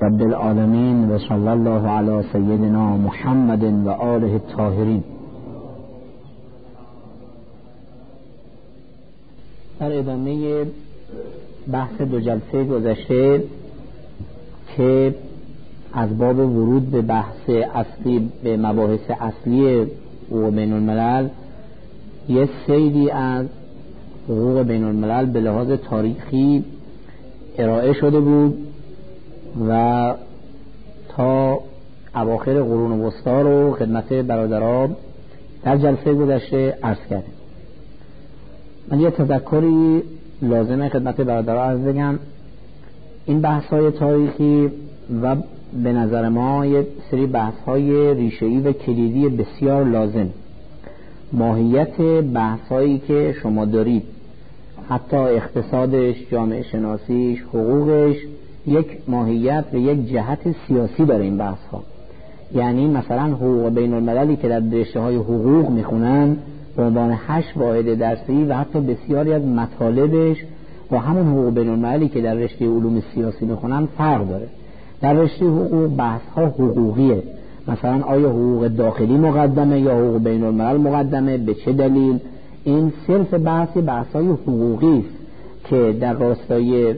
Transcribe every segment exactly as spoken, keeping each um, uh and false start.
رب العالمین و صلی الله علی سیدنا محمد و آله الطاهرین. در ادامه بحث دو جلسه گذشته که از باب ورود به بحث اصلی به مباحث اصلی حقوق بین الملل یه سیری از حقوق بین الملل به لحاظ تاریخی ارائه شده بود و تا اواخر قرون وسطا رو خدمت برادران در جلسه گذشته عرض کردیم. من یه تذکری لازمه خدمت برادران عرض بگم. این بحث‌های تاریخی و به نظر ما یه سری بحث‌های ریشه‌ای و کلیدی بسیار لازم. ماهیت بحث‌هایی که شما دارید، حتی اقتصادش، جامعه شناسیش، حقوقش، یک ماهیت و یک جهت سیاسی داره این بحث‌ها. یعنی مثلا حقوق بین المللی که در رشته‌های حقوق میخونن به عنوان هشت واحد درسی و حتی بسیاری از مطالبش با همون حقوق بین المللی که در رشته علوم سیاسی میخونن فرق داره. در رشته حقوق بحث‌ها حقوقیه، مثلا آیا حقوق داخلی مقدمه یا حقوق بین الملل مقدمه، به چه دلیل. این صرف بحث بحث‌های حقوقی است که در راستای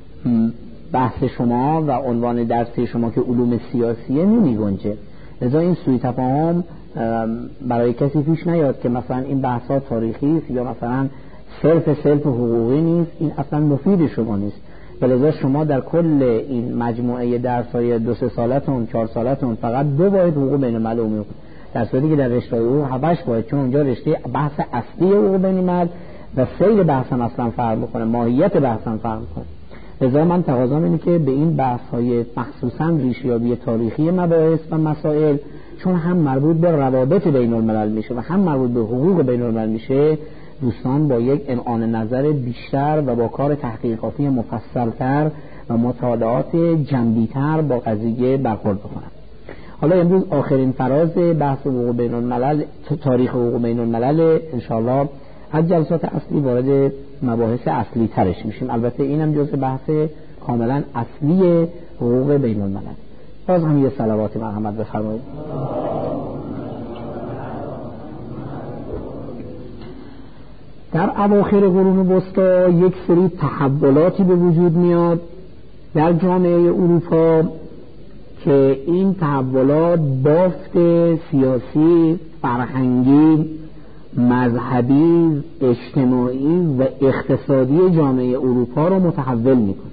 بحث شما و عنوان درسی شما که علوم سیاسیه نمی گنجه. لذا این سوء تفاهم برای کسی پیش نیاد که مثلا این بحث‌ها تاریخی است یا مثلا صرف صرف حقوقی نیست. این اصلا مفید شما نیست. لذا شما در کل این مجموعه درس‌های دو سه سالتون چهار سالتون فقط دو واحد حقوق بین الملل میخونید، در صورتی که در رشته حقوق هشت واحد، چون اونجا رشته بحث اصلی حقوق بین الملل و سیر بحث هم اصلا فرق میکنه، ماهیت بحث هم فرق میکنه. لذا من تقاضام اینه که به این بحث‌های مخصوصاً ریشه‌یابی تاریخی مباحث و مسائل، چون هم مربوط به روابط بین الملل میشه و هم مربوط به حقوق بین الملل میشه، دوستان با یک امعان نظر بیشتر و با کار تحقیقاتی مفصل‌تر و مطالعات جنبی‌تر با قضیه برخورد بکنن. حالا امروز آخرین فراز بحث حقوق بین الملل، تاریخ حقوق بین الملل، انشاءالله از جلسات اصلی وارد مباحث اصلی ترش میشیم. البته اینم جزء بحث کاملا اصلی حقوق بین الملل. باز هم یه صلوات مرحمت بفرمایید. در اواخر قرون وسطا یک سری تحولاتی به وجود میاد در جامعه اروپا که این تحولات بافت سیاسی، فرهنگی، مذهبی، اجتماعی و اقتصادی جامعه اروپا را متحول میکنه.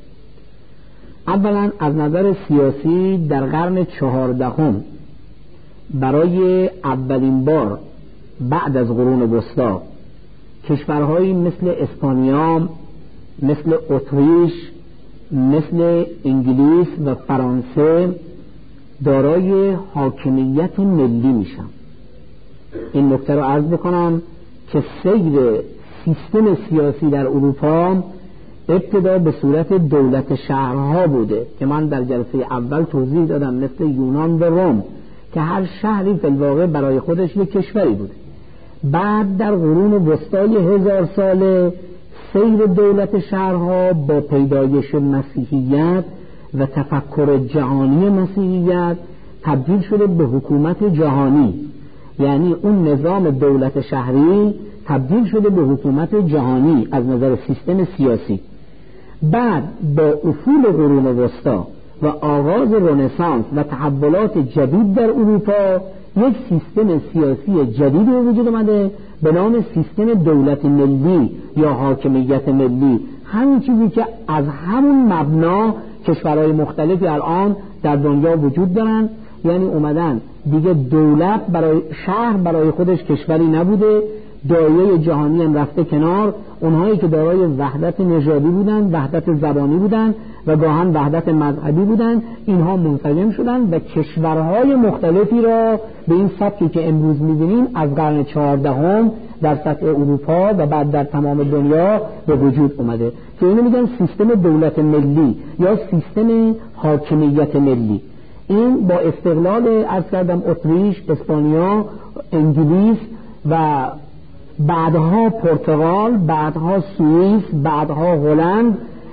اولا از نظر سیاسی در قرن چهاردهم برای اولین بار بعد از قرون وسطا کشورهایی مثل اسپانیا، مثل اتریش، مثل انگلیس و فرانسه دارای حاکمیت ملی میشن. این نکته رو عرض بکنم که سیر سیستم سیاسی در اروپا ابتدا به صورت دولت شهرها بوده که من در جلسه اول توضیح دادم، مثل یونان و روم که هر شهری فی الواقع برای خودش یک کشوری بوده. بعد در قرون وسطای هزار ساله سیر دولت شهرها با پیدایش مسیحیت و تفکر جهانی مسیحیت تبدیل شده به حکومت جهانی. یعنی اون نظام دولت شهری تبدیل شده به حکومت جهانی از نظر سیستم سیاسی. بعد با افول قرون وسطا و آغاز رنسانس و تحولات جدید در اروپا یک سیستم سیاسی جدید به وجود اومده به نام سیستم دولت ملی یا حاکمیت ملی. همین چیزی که از همون مبنا کشورهای مختلفی الان در دنیا وجود دارن. یعنی اومدن دیگه دولت برای شهر برای خودش کشوری نبوده، دایره جهانی هم رفته کنار. اونهایی که دارای وحدت نژادی بودن، وحدت زبانی بودن و گاهن وحدت مذهبی بودن، اینها منسجم شدن و کشورهای مختلفی را به این سطحی که امروز می‌بینیم از قرن چهاردهم در سطح اروپا و بعد در تمام دنیا به وجود اومده که اینو میگن سیستم دولت ملی یا سیستم حاکمیت ملی. این با استقلال عرض کردم اتریش، اسپانیا، انگلیس و بعدها پرتغال، بعدها سوئیس، بعدها هلند،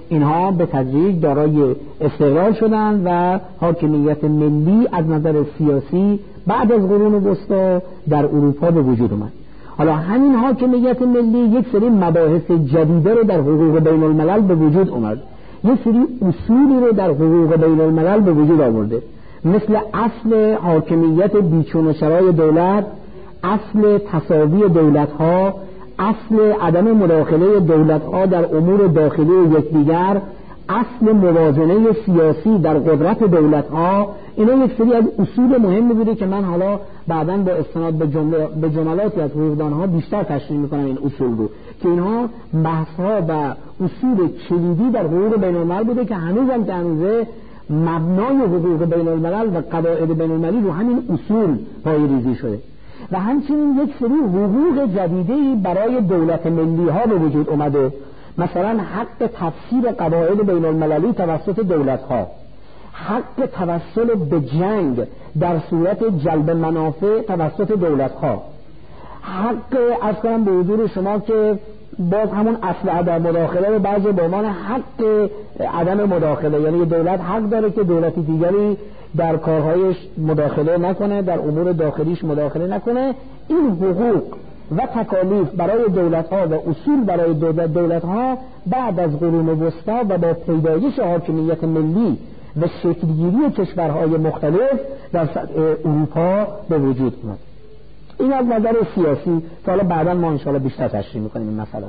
اینها به تدریج دارای استقلال شدند و حاکمیت ملی از نظر سیاسی بعد از قرون وسطا در اروپا به وجود اومد. حالا همین حاکمیت ملی یک سری مباحث جدیده رو در حقوق بین الملل به وجود اومد، یک سری اصولی رو در حقوق بین الملل به وجود آورده، مثل اصل حاکمیت بیچون و چرای دولت، اصل تساوی دولت‌ها، اصل عدم مداخله دولت‌ها در امور داخلی یکدیگر، اصل موازنه سیاسی در قدرت دولت‌ها. اینا یک سری از اصول مهمی بوده که من حالا بعداً با استناد به جمله به جملاتی از حقوقدان‌ها بیشتر تشریح می‌کنم این اصول رو، که اینها بحث‌ها و اصول کلیدی در حقوق بین‌الملل بوده که هنوزم که هنوزه مبنای حقوق بین‌الملل و قواعد بین‌المللی رو همین اصول پایه‌ریزی شده. و همچنین یک سری حقوق جدیدی برای دولت ملی ها به وجود اومده، مثلا حق تفسیر قواعد بین المللی توسط دولت ها، حق توسل به جنگ در صورت جلب منافع توسط دولت ها، حق از کنم به حضور شما که باز همون اصل عدم مداخله رو بعضی به عنوان حق عدم مداخله، یعنی دولت حق داره که دولتی دیگری در کارهایش مداخله نکنه، در امور داخلیش مداخله نکنه. این حقوق و تکالیف برای دولت ها و اصول برای دولت ها بعد از قرون وسطا و با پیدایش حاکمیت ملی و شکلگیری کشورهای مختلف در سطح اروپا به وجود اومد. این از نظر سیاسی که حالا بعدا ما انشاءالله بیشتر تشریح میکنیم این مسئله.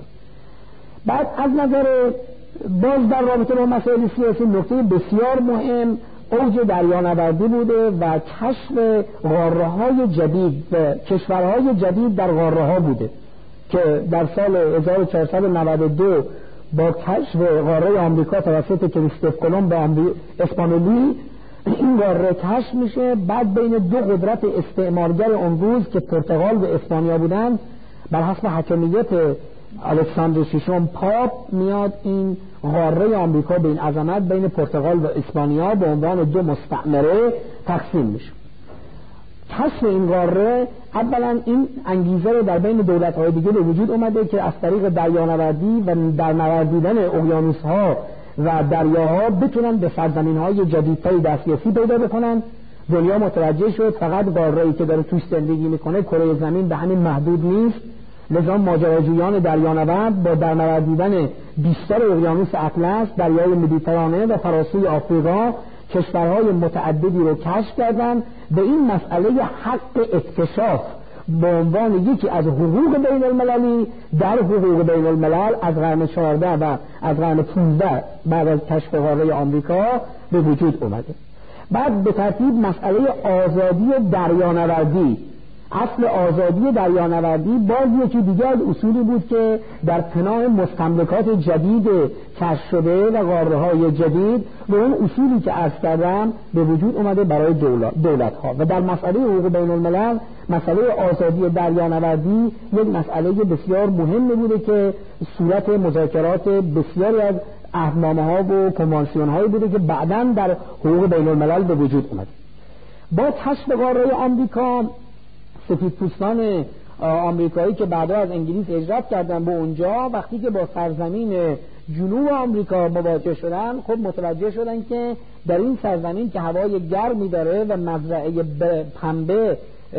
بعد از نظر باز در رابطه با مسائل سیاسی نکته بسیار مهم اوج دریانوردی بوده و کشف غاره‌های جدید و کشورهای جدید در غاره‌ها بوده که در سال هزار و چهارصد و نود و دو با کشف غاره آمریکا توسط کریستوف کلمب به اسپانیولی این غاره کشف میشه. بعد بین دو قدرت استعمارگر امروز که پرتغال و اسپانیا بودن بر حسب حاکمیت الکساندر ششم پاپ میاد این غاره آمریکا به این عظمت بین پرتغال و اسپانیا به عنوان دو مستعمره تقسیم میشه. کشف این غاره اولا این انگیزه رو در بین دولت‌های دیگه به وجود اومده که از طریق دریانوردی و در نوردیدن اقیانوس‌ها و دریاها بتونن به سرزمین‌های جدیدتری دسترسی پیدا بکنن. دنیا متوجه شد فقط غاره‌ای که داره توش زندگی میکنه کره زمین به همین محدود نیست، لذا ماجراجویان دریانورد با درنوردیدن بیشتر اقیانوس اطلس، دریای مدیترانه و فراسوی آفریقا کشورهای متعددی رو کشف کردن. به این مسئله حق اکتشاف به عنوان یکی از حقوق بین المللی در حقوق بین الملل از قرن چهارده و از قرن پانزده بعد از کشف غاره آمریکا به وجود اومده. بعد به ترتیب مسئله آزادی دریانوردی، اصل آزادی دریانوردی باز یکی دیگه از اصولی بود که در پناه مستملکات جدید کشف شده و غاره‌های جدید به اون اصولی که عرض کردم به وجود اومده برای دولت ها. و در مسئله حقوق بین الملل مسئله آزادی دریانوردی یک مسئله بسیار مهمی بوده که صورت مذاکرات بسیاری از عهدنامه‌ها و کنوانسیون‌هایی بوده که بعداً در حقوق بین الملل به وجود اومده. با کشف غاره آمریکا سفیدپوستان آمریکایی که بعدا از انگلیس هجرت کردن به اونجا وقتی که با سرزمین جنوب آمریکا مواجه شدن خب متوجه شدن که در این سرزمین که هوای گرمی داره و مزرعه پنبه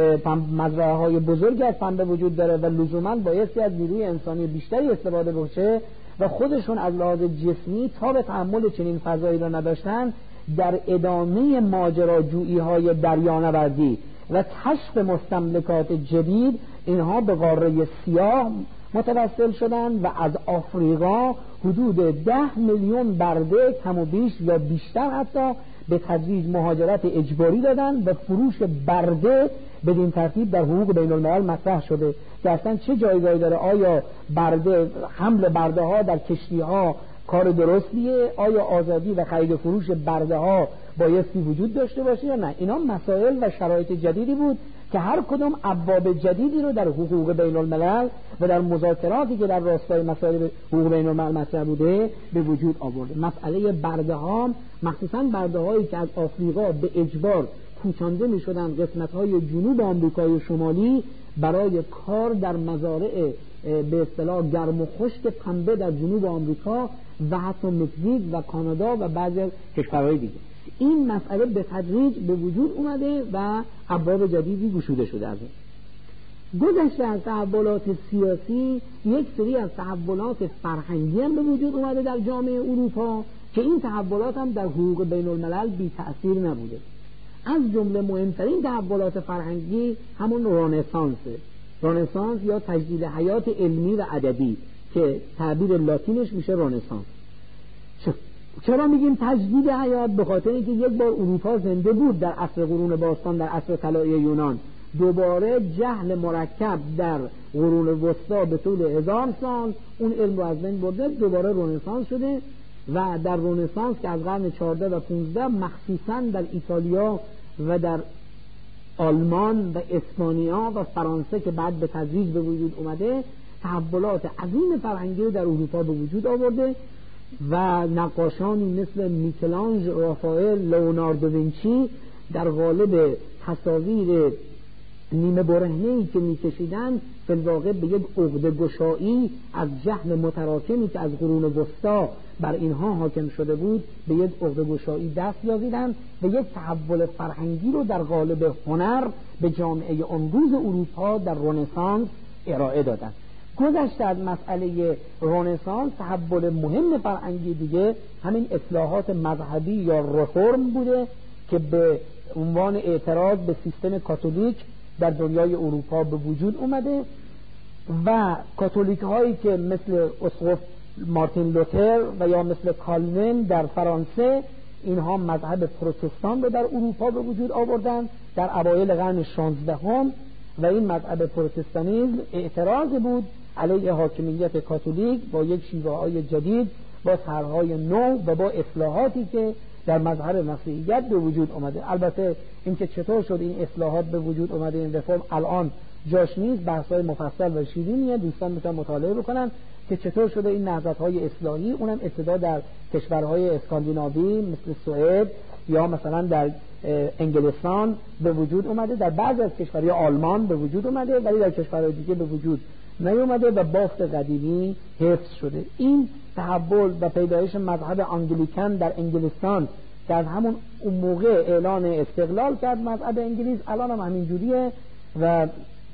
مزرعه های بزرگ از پنبه وجود داره و لزوما بایستی از نیروی انسانی بیشتری استفاده بشه و خودشون از لحاظ جسمی تا به تحمل چنین فضایی را نداشتن، در ادامه ماجراجویی های دریانوردی و کشف مستملکات جدید اینها به قاره سیاه متوسل شدند و از آفریقا حدود ده میلیون برده کم و بیش یا بیشتر حتی به تدریج مهاجرت اجباری دادن و فروش برده بدین ترتیب در حقوق بین الملل مطرح شده که اصلا چه جایگاهی داره. آیا برده حمل برده ها در کشتی ها کار درستیه؟ آیا آزادی و خرید و فروش برده ها بایستی وجود داشته باشه یا نه؟ اینا مسائل و شرایط جدیدی بود که هر کدام ابواب جدیدی رو در حقوق بین الملل و در مذاکراتی که در راستای مسائل حقوق بین الملل مطرح بوده به وجود آورده. مسئله برده ها، مخصوصا برده هایی که از آفریقا به اجبار کوچانده می شدن قسمت های جنوب آمریکای شمالی برای کار در مزارع به اصطلاح گرم و خشک پنبه در جنوب آمریکا و حتی مکزیک و کانادا و بعضی از کشورهای دیگه. این مسئله به تدریج به وجود اومده و ابواب جدیدی گشوده شده. از گذشته از تحولات سیاسی، یک سری از تحولات فرهنگی هم به وجود اومده در جامعه اروپا که این تحولات هم در حقوق بین الملل بی تأثیر نبوده. از جمله مهمترین تحولات فرهنگی همون رنسانسه. رنسانس یا تجدید حیات علمی و ادبی که تعبیر لاتینش میشه رنسانس. چرا میگیم تجدید حیات؟ به خاطر اینکه یک بار اروپا زنده بود در عصر قرون باستان، در عصر طلایی یونان. دوباره جهل مرکب در قرون وسطا به طول هزار سال اون علم رو از بین برده، دوباره رنسانس شده و در رنسانس که از قرن چهارده و پانزده مخصوصا در ایتالیا و در آلمان و اسپانیا و فرانسه که بعد به تدریج به وجود اومده تحولات عظیم فرهنگی رو در اروپا به وجود آورده و نقاشانی مثل میکلانژ، رافائل، لئوناردو وینچی در قالب تصاویر نیمه برهنه‌ای که می‌کشیدن فی الواقع به یک عقده گشایی از جهل متراکمی که از قرون وسطا بر اینها حاکم شده بود به یک عقده گشایی دست یابیدن و یک تحول فرهنگی رو در قالب هنر به جامعه امروز اروپا در رنسانس ارائه دادن. گذشته از مسئله رنسانس، تحول مهم فرهنگی دیگه همین اصلاحات مذهبی یا رفرم بوده که به عنوان اعتراض به سیستم کاتولیک در دنیای اروپا به وجود اومده و کاتولیک هایی که مثل اسقف مارتین لوتر و یا مثل کالوین در فرانسه، اینها مذهب پروتستان رو در اروپا به وجود آوردن در اوایل قرن شانزدهم و این مذهب پروتستانیسم اعتراض بود علیه حاکمیت کاتولیک با یک شیوه های جدید، با طرح‌های نو و با اصلاحاتی که در مذهب مسیحیت به وجود آمده. البته اینکه چطور شد این اصلاحات به وجود اومده، این رفرم الان جاش نیست، بحث‌های مفصل و شیرینیه، دوستان میتونن مطالعه بکنن که چطور شده این نهضت‌های اصلاحی، اونم ابتدا در کشورهای اسکاندیناوی مثل سوئد یا مثلا در انگلستان به وجود اومده، در بعضی از کشورهای آلمان به وجود اومده ولی در کشورهای دیگه به وجود نیومده و بافت قدیمی حفظ شده. این تحول و پیدایش مذهب انگلیکن در انگلستان که از همون اون موقع اعلان استقلال کرد مذهب انگلیس، الان هم همین جوریه و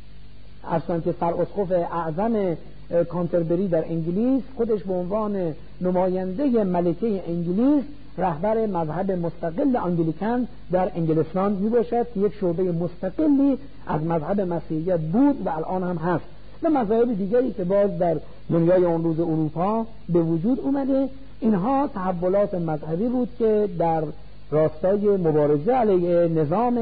اصلا که سراسقف اعظم کانتربری در انگلیس خودش به عنوان نماینده ملکه انگلیس رهبر مذهب مستقل انگلیکن در انگلستان می باشد که یک شعبه مستقلی از مذهب مسیحیت بود و الان هم هست و مذاهب دیگری که باز در دنیای اون روز اروپا به وجود اومده. اینها تحولات مذهبی بود که در راستای مبارزه علیه نظام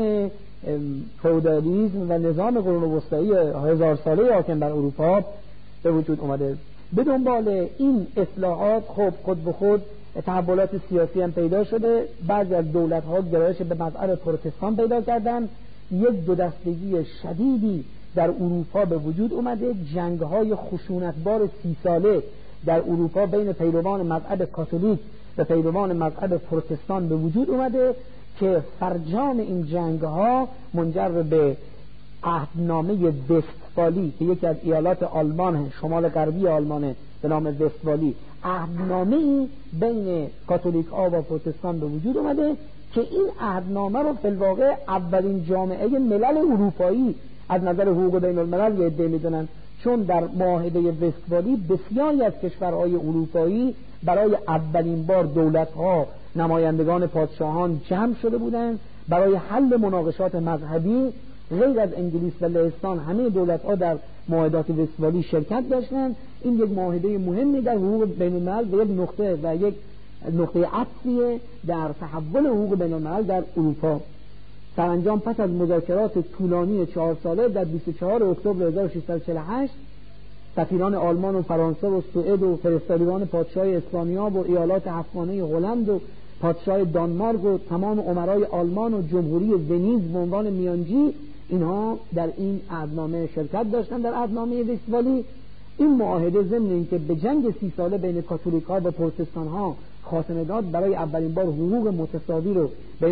فئودالیسم و نظام قرون وسطایی هزار ساله حاکم بر اروپا به وجود اومده. به دنبال این اصلاحات خب خود به خود تحولات سیاسی هم پیدا شده. بعضی از دولت‌ها گرایش به مذهب پروتستان پیدا کردن. یک دو دستگی شدیدی در اروپا به وجود اومده. جنگ‌های خشونتبار سی ساله در اروپا بین پیروان مذهب کاتولیک و پیروان مذهب پروتستان به وجود اومده که فرجام این جنگ‌ها منجر به عهدنامه وستفالی که یکی از ایالات آلمان شمال غربی آلمان به نام وستفالی، عهدنامه‌ای بین کاتولیک‌ها و پروتستان به وجود اومده که این عهدنامه رو فی الواقع اولین جامعه ملل اروپایی از نظر حقوق بین الملل یه عده میدونن، چون در معاهده وستفالی بسیاری از کشورهای اروپایی برای اولین بار دولت‌ها نمایندگان پادشاهان جمع شده بودند برای حل مناقشات مذهبی. غیر از انگلیس و لهستان همه دولت‌ها در معاهدات وستفالی شرکت داشتند. این یک معاهده مهمی در حقوق بین الملل و یک نقطه و یک نقطه عطفیه در تحول حقوق بین الملل در اروپا. سرانجام پس از مذاکرات طولانی چهار ساله در بیست و چهارم اکتبر هزار و ششصد و چهل و هشت سفیران آلمان و فرانسه و سوئد و فرستادگان پادشاه اسپانیا و ایالات هفتگانه هلند و پادشاه دانمارک و تمام امرای آلمان و جمهوری ونیز به عنوان میانجی، اینها در این عهدنامه شرکت داشتن در عهدنامه وستفالی. این معاهده ضمن اینکه به جنگ سی ساله بین کاتولیک‌ها و پروتستان‌ها خاتمه داد، برای اولین بار حقوق متساوی رو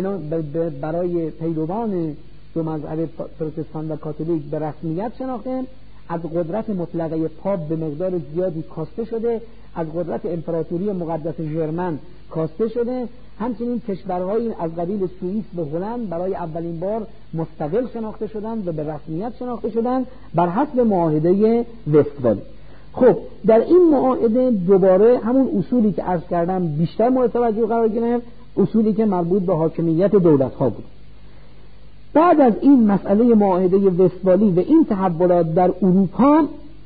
برای پیروان دو مذهب پروتستان و کاتولیک به رسمیت شناخته. از قدرت مطلقه پاپ به مقدار زیادی کاسته شده، از قدرت امپراتوری مقدس ژرمن کاسته شده. همچنین کشورهایی از قبیل سوئیس و هلند برای اولین بار مستقل شناخته شدند و به رسمیت شناخته شدند بر حسب معاهده وستفالی. خب در این معاهده دوباره همون اصولی که عرض کردم بیشتر مورد توجه قرار گرفت، اصولی که مربوط به حاکمیت دولت‌ها بود. بعد از این مسئله معاهده وستفالی و این تحولات در اروپا،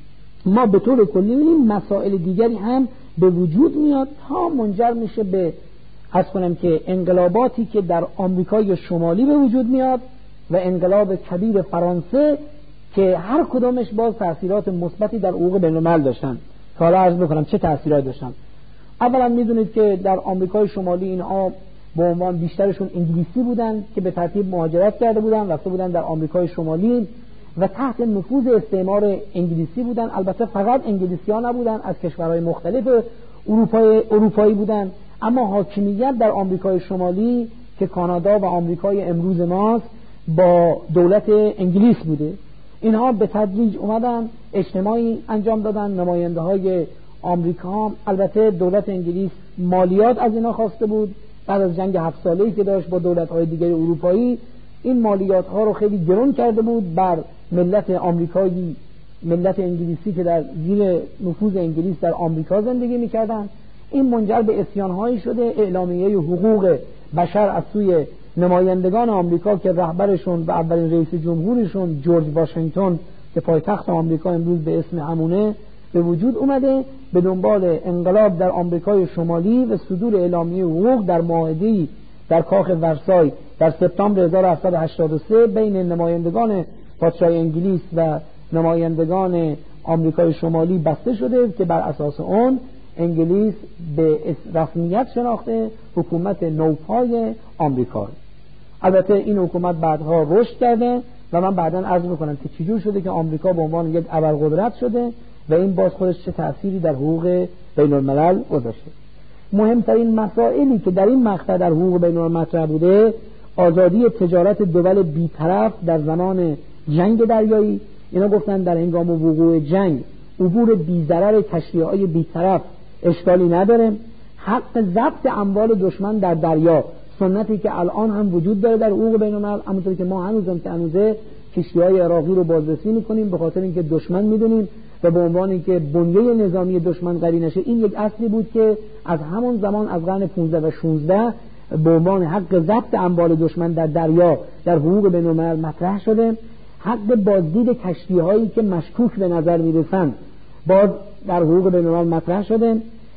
ما به طور کلی می‌بینیم مسائل دیگری هم به وجود میاد تا منجر میشه به عرض کنم که انقلاباتی که در آمریکای شمالی به وجود میاد و انقلاب کبیر فرانسه که هر کدامش باز تأثیرات مثبتی در حقوق بین‌الملل داشتن. که حالا عرض بکنم چه تأثیراتی داشتن. اولا میدونید که در آمریکای شمالی اینها به عنوان بیشترشون انگلیسی بودن که به ترتیب مهاجرت کرده بودن، رفته بودن در آمریکای شمالی و تحت نفوذ استعمار انگلیسی بودن. البته فقط انگلیسی‌ها نبودن، از کشورهای مختلف اروپای اروپایی بودن، اما حاکمیت در آمریکای شمالی که کانادا و آمریکای امروز ماست با دولت انگلیس بوده. اینها به تدریج اومدن اجتماعی انجام دادن، نماینده های آمریکا، البته دولت انگلیس مالیات از اینا خواسته بود بعد از جنگ هفت ساله‌ای که داشت با دولت‌های دیگر اروپایی. این مالیات ها رو خیلی گران کرده بود بر ملت آمریکایی، ملت انگلیسی که در زیر نفوذ انگلیس در آمریکا زندگی می‌کردند. این منجر به عصیان‌هایی شده. اعلامیه حقوق بشر از سوی نمایندگان آمریکا که رهبرشون و اولین رئیس جمهورشون جورج واشنگتن که پایتخت آمریکا امروز به اسم همونه به وجود اومده، به دنبال انقلاب در آمریکای شمالی و صدور اعلامیه حقوق در معاهده‌ای در کاخ ورسای در سپتامبر هزار و هفتصد و هشتاد و سه بین نمایندگان پادشاهی انگلیس و نمایندگان آمریکای شمالی بسته شده که بر اساس اون انگلیس به رسمیت شناخته حکومت نوپای آمریکا. البته این حکومت بعدها رشد کرده و من بعداً عرض میکنم که چجور شده که آمریکا به عنوان یک ابرقدرت شده و این باز خودش چه تأثیری در حقوق بین الملل گذاشته. مهمترین مسائلی که در این مقطع در حقوق بین الملل مطرح بوده، آزادی تجارت دول بی‌طرف در زمان جنگ دریایی. اینا گفتن در هنگام وقوع جنگ عبور بی‌ضرر کشتی‌های بی‌طرف اشکالی نداره. حق ضبط اموال دشمن در دریا، سنتی که الان هم وجود داره در حقوق بین الملل، همونطور که ما هنوزم که هنوزه کشتی‌های عراقی رو بازرسی می‌کنیم به خاطر اینکه دشمن می‌دونیم و به عنوان اینکه بنیه نظامی دشمن قوی نشه. این یک اصلی بود که از همون زمان از قرن پانزده و شانزده به عنوان حق ضبط اموال دشمن در دریا در حقوق بین الملل مطرح شده. حق بازدید کشتی‌هایی که مشکوک به نظر می‌رسند باز در حقوق بین الملل مطرح شده.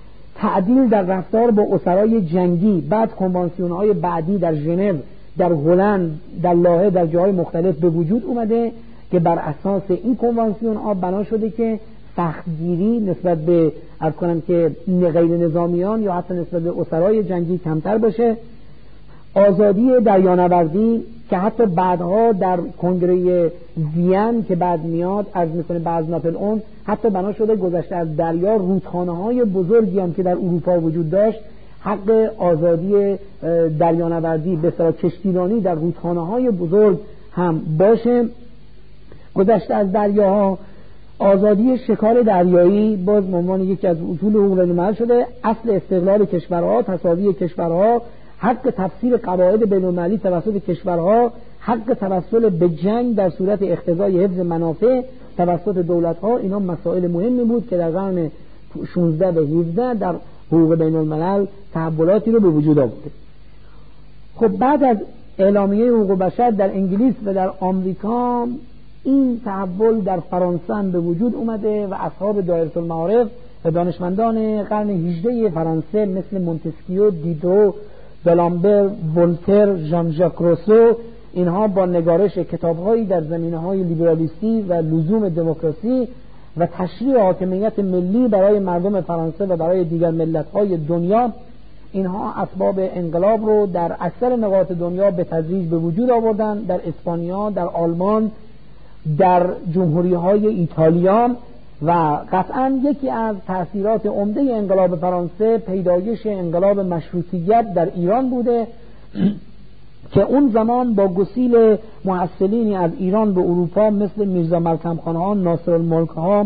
تعدیل در رفتار با اسرای جنگی، بعد کنوانسیون‌های بعدی در ژنو، در هلند، در لاهه، در جاهای مختلف به وجود اومده که بر اساس این کنوانسیون‌ها بنا شده که سختگیری نسبت به عرض کنم که غیر نظامیان یا حتی نسبت به اسرای جنگی کمتر بشه. آزادی دریانوردی که حتی بعدها در کنگره وین که بعد میاد از میکنه بعد ناپل اون حتی بنا شده گذشته از دریا رودخانه‌های بزرگی هم که در اروپا وجود داشت حق آزادی دریانوردی به اصطلاح کشتیرانی در رودخانه‌های بزرگ هم باشه. گذشته از دریاها، آزادی شکار دریایی باز به عنوان یکی از اصول حقوق بین‌الملل شده. اصل استقلال کشورها، تساوی کشورها، حق تفسیر قواعد بین‌المللی توسط کشورها، حق توسل به جنگ در صورت اقتضای حفظ منافع توسط دولت‌ها. اینا مسائل مهمی بود که در قرن شانزده و هفده در حقوق بین‌الملل تحولاتی رو به وجود آورده. خب بعد از اعلامیه حقوق بشر در انگلیس و در آمریکا، این تحول در فرانسه هم به وجود اومده و اصحاب دایره المعارف و دانشمندان قرن هجدهم فرانسه مثل مونتسکیو، دیدرو، دالامبر، ولتر، ژان ژاک روسو، اینها با نگارش کتاب‌هایی در زمینه‌های لیبرالیستی و لزوم دموکراسی و تشریع حاکمیت ملی برای مردم فرانسه و برای دیگر ملت‌های دنیا، اینها اسباب انقلاب رو در اکثر نقاط دنیا به تدریج به وجود آوردن. در اسپانیا، در آلمان، در جمهوری‌های ایتالیا و قطعاً یکی از تأثیرات عمده انقلاب فرانسه پیدایش انقلاب مشروطیت در ایران بوده که اون زمان با گسیل محصلینی از ایران به اروپا مثل میرزا ملکم خان ها، ناصر الملک ها،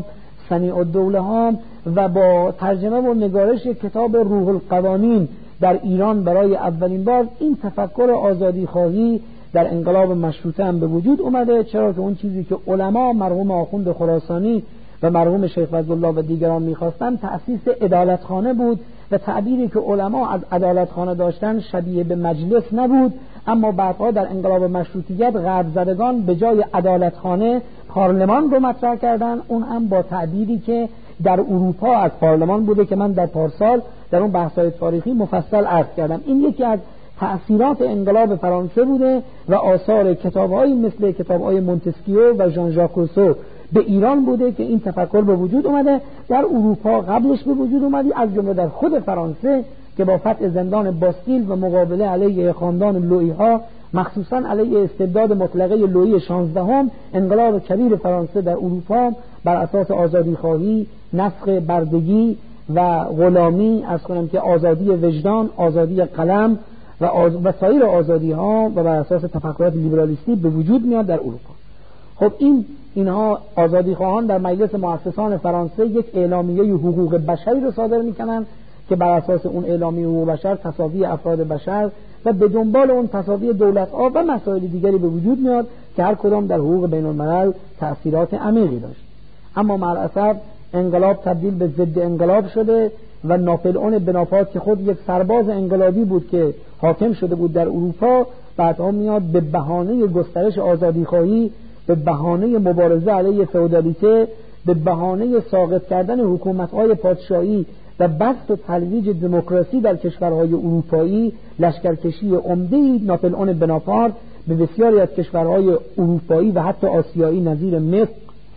صنیع الدوله ها و با ترجمه و نگارش کتاب روح القوانین در ایران برای اولین بار این تفکر آزادی خواهی در انقلاب مشروطه هم به وجود اومده، چرا که اون چیزی که علما مرحوم آخوند خراسانی و مرحوم شیخ فضلالله و دیگران می‌خواستن تأسیس عدالتخانه بود و تعبیری که علما از عدالتخانه داشتن شبیه به مجلس نبود، اما بعدها در انقلاب مشروطیت غرب زدگان به جای عدالتخانه پارلمان رو مطرح کردن، اون هم با تعبیری که در اروپا از پارلمان بوده که من در پارسال در اون بحث‌های تاریخی مفصل عرض کردم. این یکی از تأثیرات انقلاب فرانسه بوده و آثار کتاب‌هایی مثل کتاب‌های مونتسکیو و ژان ژاک روسو به ایران بوده که این تفکر به وجود اومده. در اروپا قبلش به وجود اومدی، از جمله در خود فرانسه که با فتح زندان باستیل و مقابله علیه خاندان لویی‌ها، مخصوصا علیه استبداد مطلقه لویی شانزدهم، انقلاب کبیر فرانسه در اروپا بر اساس آزادی خواهی، نسخ بردگی و غلامی، از کنم که آزادی وجدان، آزادی قلم و, آز... و سایر آزادی ها و بر اساس تفکرات لیبرالیستی به وجود میاد در اروپا. خب این اینها آزادی خواهان در مجلس مؤسسان فرانسه یک اعلامیه حقوق بشری رو صادر میکنن که بر اساس اون اعلامیه حقوق بشر تساوی افراد بشر و به دنبال اون تساوی دولت‌ها و مسائل دیگری به وجود میاد که هر کدام در حقوق بین الملل تأثیرات عمیقی داشت. اما مع الاسف انقلاب تبدیل به ضد انقلاب شده و ناپلئون بناپارت که خود یک سرباز انقلابی بود که حاکم شده بود در اروپا، بعدها میاد به بهانه گسترش آزادیخواهی، به بهانه مبارزه علیه فئودالیته، به بهانه ساقط کردن حکومت‌های پادشاهی و بسط و ترویج دموکراسی در کشورهای اروپایی، لشکرکشی عمده‌ای ناپلئون بناپارت به بسیاری از کشورهای اروپایی و حتی آسیایی نظیر مصر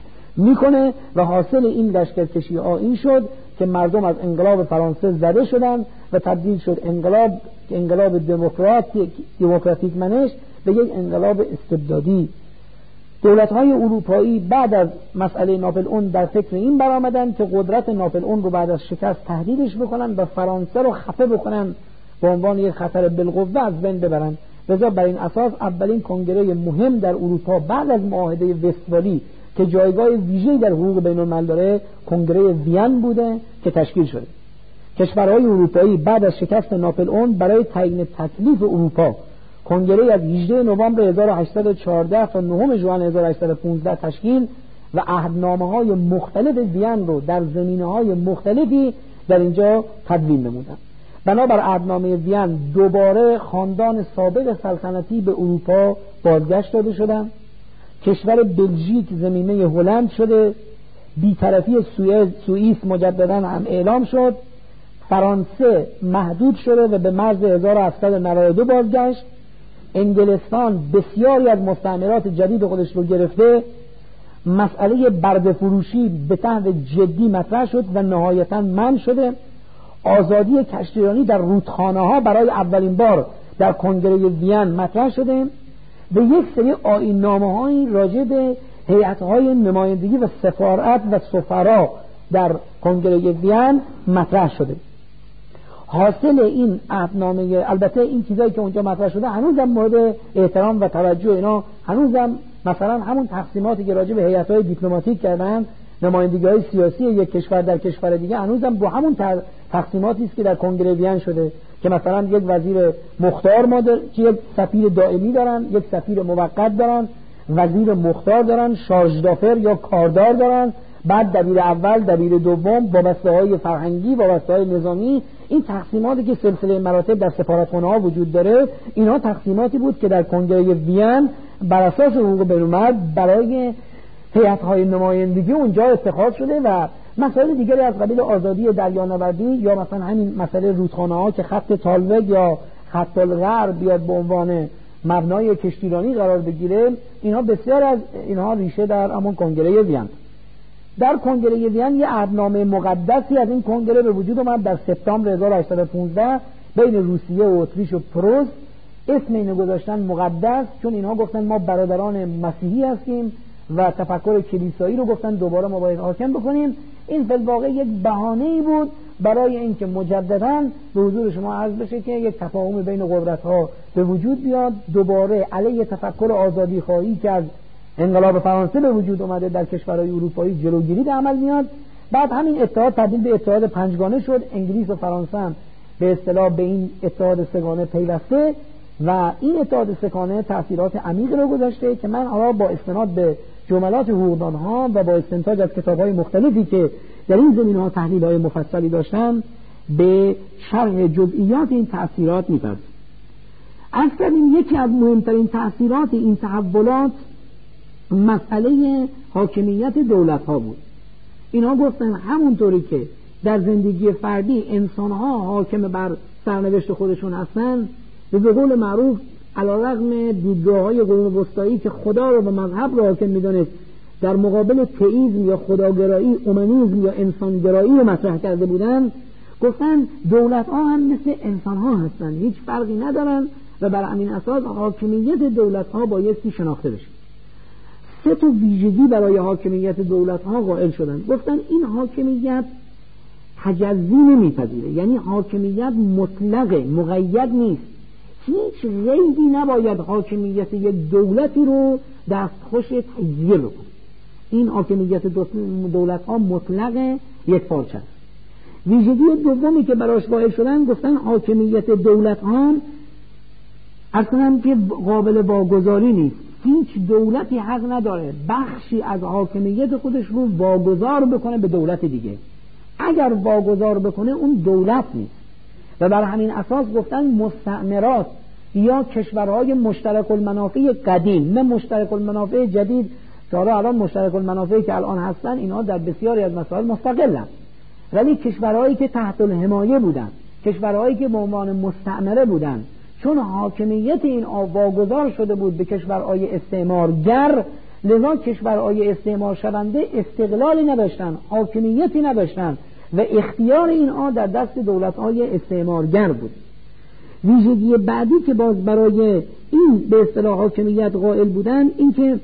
میکنه و حاصل این لشکرکشی ها این شد که مردم از انقلاب فرانسه زده شدند و تبدیل شد انقلاب انقلاب دموکراتیک دموکراتیک منش به یک انقلاب استبدادی. دولت‌های اروپایی بعد از مسئله ناپلئون در فکر این برآمدند که قدرت ناپلئون رو بعد از شکست تهدیدش بکنن و فرانسه رو خفه بکنن به عنوان یک خطر بالقوه از بین ببرن. لذا بر این اساس اولین کنگره مهم در اروپا بعد از معاهده وستفالی که جایگاه ویژه‌ای در حقوق بین الملل داره، کنگره وین بوده که تشکیل شده. کشورهای اروپایی بعد از شکست ناپلئون برای تعیین تکلیف اروپا کنگره از هجدهم نوامبر هزار و هشتصد و چهارده تا نهم ژوئن هزار و هشتصد و پانزده تشکیل و عهدنامه‌های مختلف وین رو در زمینه‌های مختلفی در اینجا تدوین نمودند. بنابر عهدنامه وین دوباره خاندان سابق سلطنتی به اروپا بازگشت داده شدند. کشور بلژیک زمینه هلند شده، بی‌طرفی سوئیس سوئیس مجدداً هم اعلام شد. فرانسه محدود شده و به مرز هزار و هفتصد و نود و دو بازگشت. انگلستان بسیاری از مستعمرات جدید خودش رو گرفته. مسئله برده فروشی به طرح جدی مطرح شد و نهایتاً منع شده. آزادی کشتیرانی در رودخانه ها برای اولین بار در کنگره وین مطرح شده و یک سری آیین‌نامه‌هایی راجع به هیئت‌های نمایندگی و سفارت و سفرا در کنگره وین مطرح شده. حاصل این عهدنامه، البته این چیزایی که اونجا مطرح شده هنوزم مورد احترام و توجه اینا، هنوزم مثلا همون تقسیماتی که راجع به هیئت‌های دیپلماتیک کردن، نمایندگی‌های سیاسی یک کشور در کشور دیگه، هنوزم با همون تقسیماتی است که در کنگره وین شده که مثلا یک وزیر مختار مادر، یک سفیر دائمی دارن، یک سفیر موقت دارن، وزیر مختار دارن، شارژ دافر یا کاردار دارن، بعد دبیر اول، دبیر دوم، وابسته‌های فرهنگی، وابسته‌های نظامی. این تقسیماتی که سلسله مراتب در سفارتخانه‌ها وجود داره، اینها تقسیماتی بود که در کنگره وین بر اساس حقوق بین‌الملل برای هیئت‌های نمایندگی اونجا اتخاذ شده و مسائل دیگری از قبیل آزادی دریانوردی یا مثلا همین مسئله رودخانه‌ها که خط تالوگ یا خط الغرب بیاد به عنوان مبنای کشتیرانی قرار بگیره، اینها بسیار از اینها ریشه در همون کنگره وین. در کنگره وین یه عهدنامه مقدسی از این کنگره به وجود اومد در سپتامبر هزار و هشتصد و پانزده بین روسیه و اتریش و پروس. اسم اینو گذاشتن مقدس چون اینها گفتن ما برادران مسیحی هستیم و تفکر کلیسایی رو گفتن دوباره ما باید حاکم بکنیم. این فی الواقع یک بهانه‌ای بود برای اینکه مجدداً به حضور شما عرض بشه که یک تفاهم بین قدرت‌ها به وجود بیاد، دوباره علیه تفکر آزادی‌خواهی که از انقلاب فرانسه به وجود اومده در کشورهای اروپایی، جلوگیری به عمل میاد. بعد همین اتحاد تبدیل به اتحاد پنجگانه شد. انگلیس و فرانسه هم به اصطلاح به این اتحاد سه‌گانه پیوسته و این اتحاد سه‌گانه تأثیرات عمیقی رو گذاشته که من حالا با استناد به جملات حقوقدان‌ها و با استنتاج از کتاب‌های مختلفی که در این زمینه‌ها تحلیل‌های مفصلی داشتم به شرح جزئیات این تأثیرات می‌پردازم. از کردیم یکی از مهمترین تأثیرات این تحولات مسئله حاکمیت دولت‌ها بود. اینا گفتن همونطوری که در زندگی فردی انسان‌ها حاکم بر سرنوشت خودشون هستن، به قول معروف علیرغم دیدگاه‌های قرون وسطایی که خدا رو و مذهب رو حاکم می‌دونست، در مقابل تئیسم یا خداگرایی، اومانیسم یا انسانگرایی رو مطرح کرده بودن، گفتن دولت‌ها هم مثل انسان‌ها هستن، هیچ فرقی ندارن و بر همین اساس حاکمیت دولت‌ها بایستی شناخته بشه. سه تا ویژگی برای حاکمیت دولت‌ها قائل شدن. گفتن این حاکمیت تجزی نمی‌پذیره، یعنی حاکمیت مطلقه، مقید نیست. هیچ قیدی نباید حاکمیت یک دولتی رو دستخوش تجزیه بکنه. این حاکمیت دولت‌ها مطلقه، یک پارچه است. ویژگی دومی که براش قائل شدن گفتن حاکمیت دولت‌ها اصلا که قابل واگذاری نیست. هیچ دولتی حق نداره بخشی از حاکمیت خودش رو واگذار بکنه به دولت دیگه. اگر واگذار بکنه اون دولت نیست و بر همین اساس گفتن مستعمرات یا کشورهای مشترک المنافع قدیم نه مشترک المنافع جدید که الان مشترک المنافعی که الان هستن اینها در بسیاری از مسائل مستقلن، ولی کشورهایی که تحت الحمایه بودن، کشورهایی که به عنوان مستعمره بودن، چون حاکمیت این واگذار شده بود به کشورهای استعمارگر، لذا کشورهای استعمار شونده استقلالی نداشتن، حاکمیتی نداشتن و اختیار اینها در دست دولت‌های استعمارگر بود. ویژگی بعدی که باز برای این به اصطلاح حاکمیت قائل بودن این که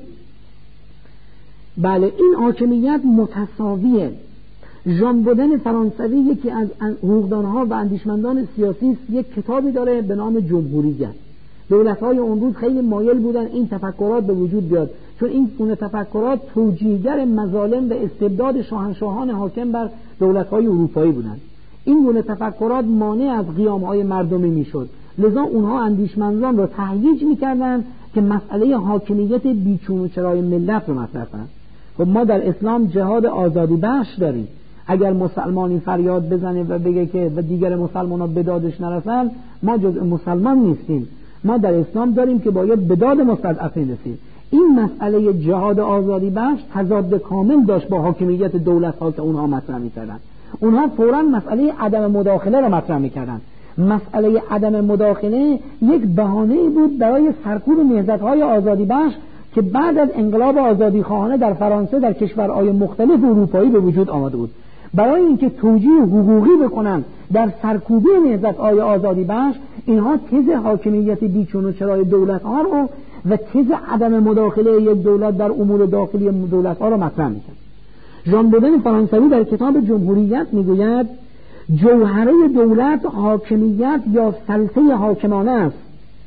بله این حاکمیت متساویه. ژان بودن فرانسوی یکی از حقوقدانها و اندیشمندان سیاسی یک کتابی داره به نام جمهوریت. دولت‌های اون روز خیلی مایل بودن این تفکرات به وجود بیاد، چون این گونه تفکرات توجیهگر مظالم و استبداد شاهنشاهان حاکم بر دولت‌های اروپایی بودند. این گونه تفکرات مانع از قیام‌های مردمی میشد، لذا اونها اندیشمندان را تهییج می‌کردند که مسئله حاکمیت بیچون و چرای ملت رو مطرح کنند. خب ما در اسلام جهاد آزادی بخش داریم. اگر مسلمانی فریاد بزنه و بگه که و دیگر مسلمان‌ها به دادش نرسن، ما جزء مسلمان نیستیم. ما در اسلام داریم که باید به داد مستضعفین رسید. این مسئله جهاد آزادی بخش تضاد کامل داشت با حاکمیت دولت‌ها که اونها مطرح می‌کردن. اونها فوراً مسئله عدم مداخله را مطرح می‌کردن. مسئله عدم مداخله یک بهانه‌ای بود برای سرکوب نهضت‌های آزادی بخش که بعد از انقلاب آزادیخواهانه در فرانسه در کشورهای مختلف اروپایی به وجود آمده بود. برای اینکه توجیه حقوقی بکنن در سرکوبی نهضت‌های آزادی بخش، اینها تز حاکمیت بیچون و چرای دولت‌ها رو و تز عدم مداخله یک دولت در امور داخلی دولت‌ها رو مطرح می‌کرد. ژان بودن فرانسوی در کتاب جمهوریت میگوید جوهره دولت حاکمیت یا سلطه حاکمانه است.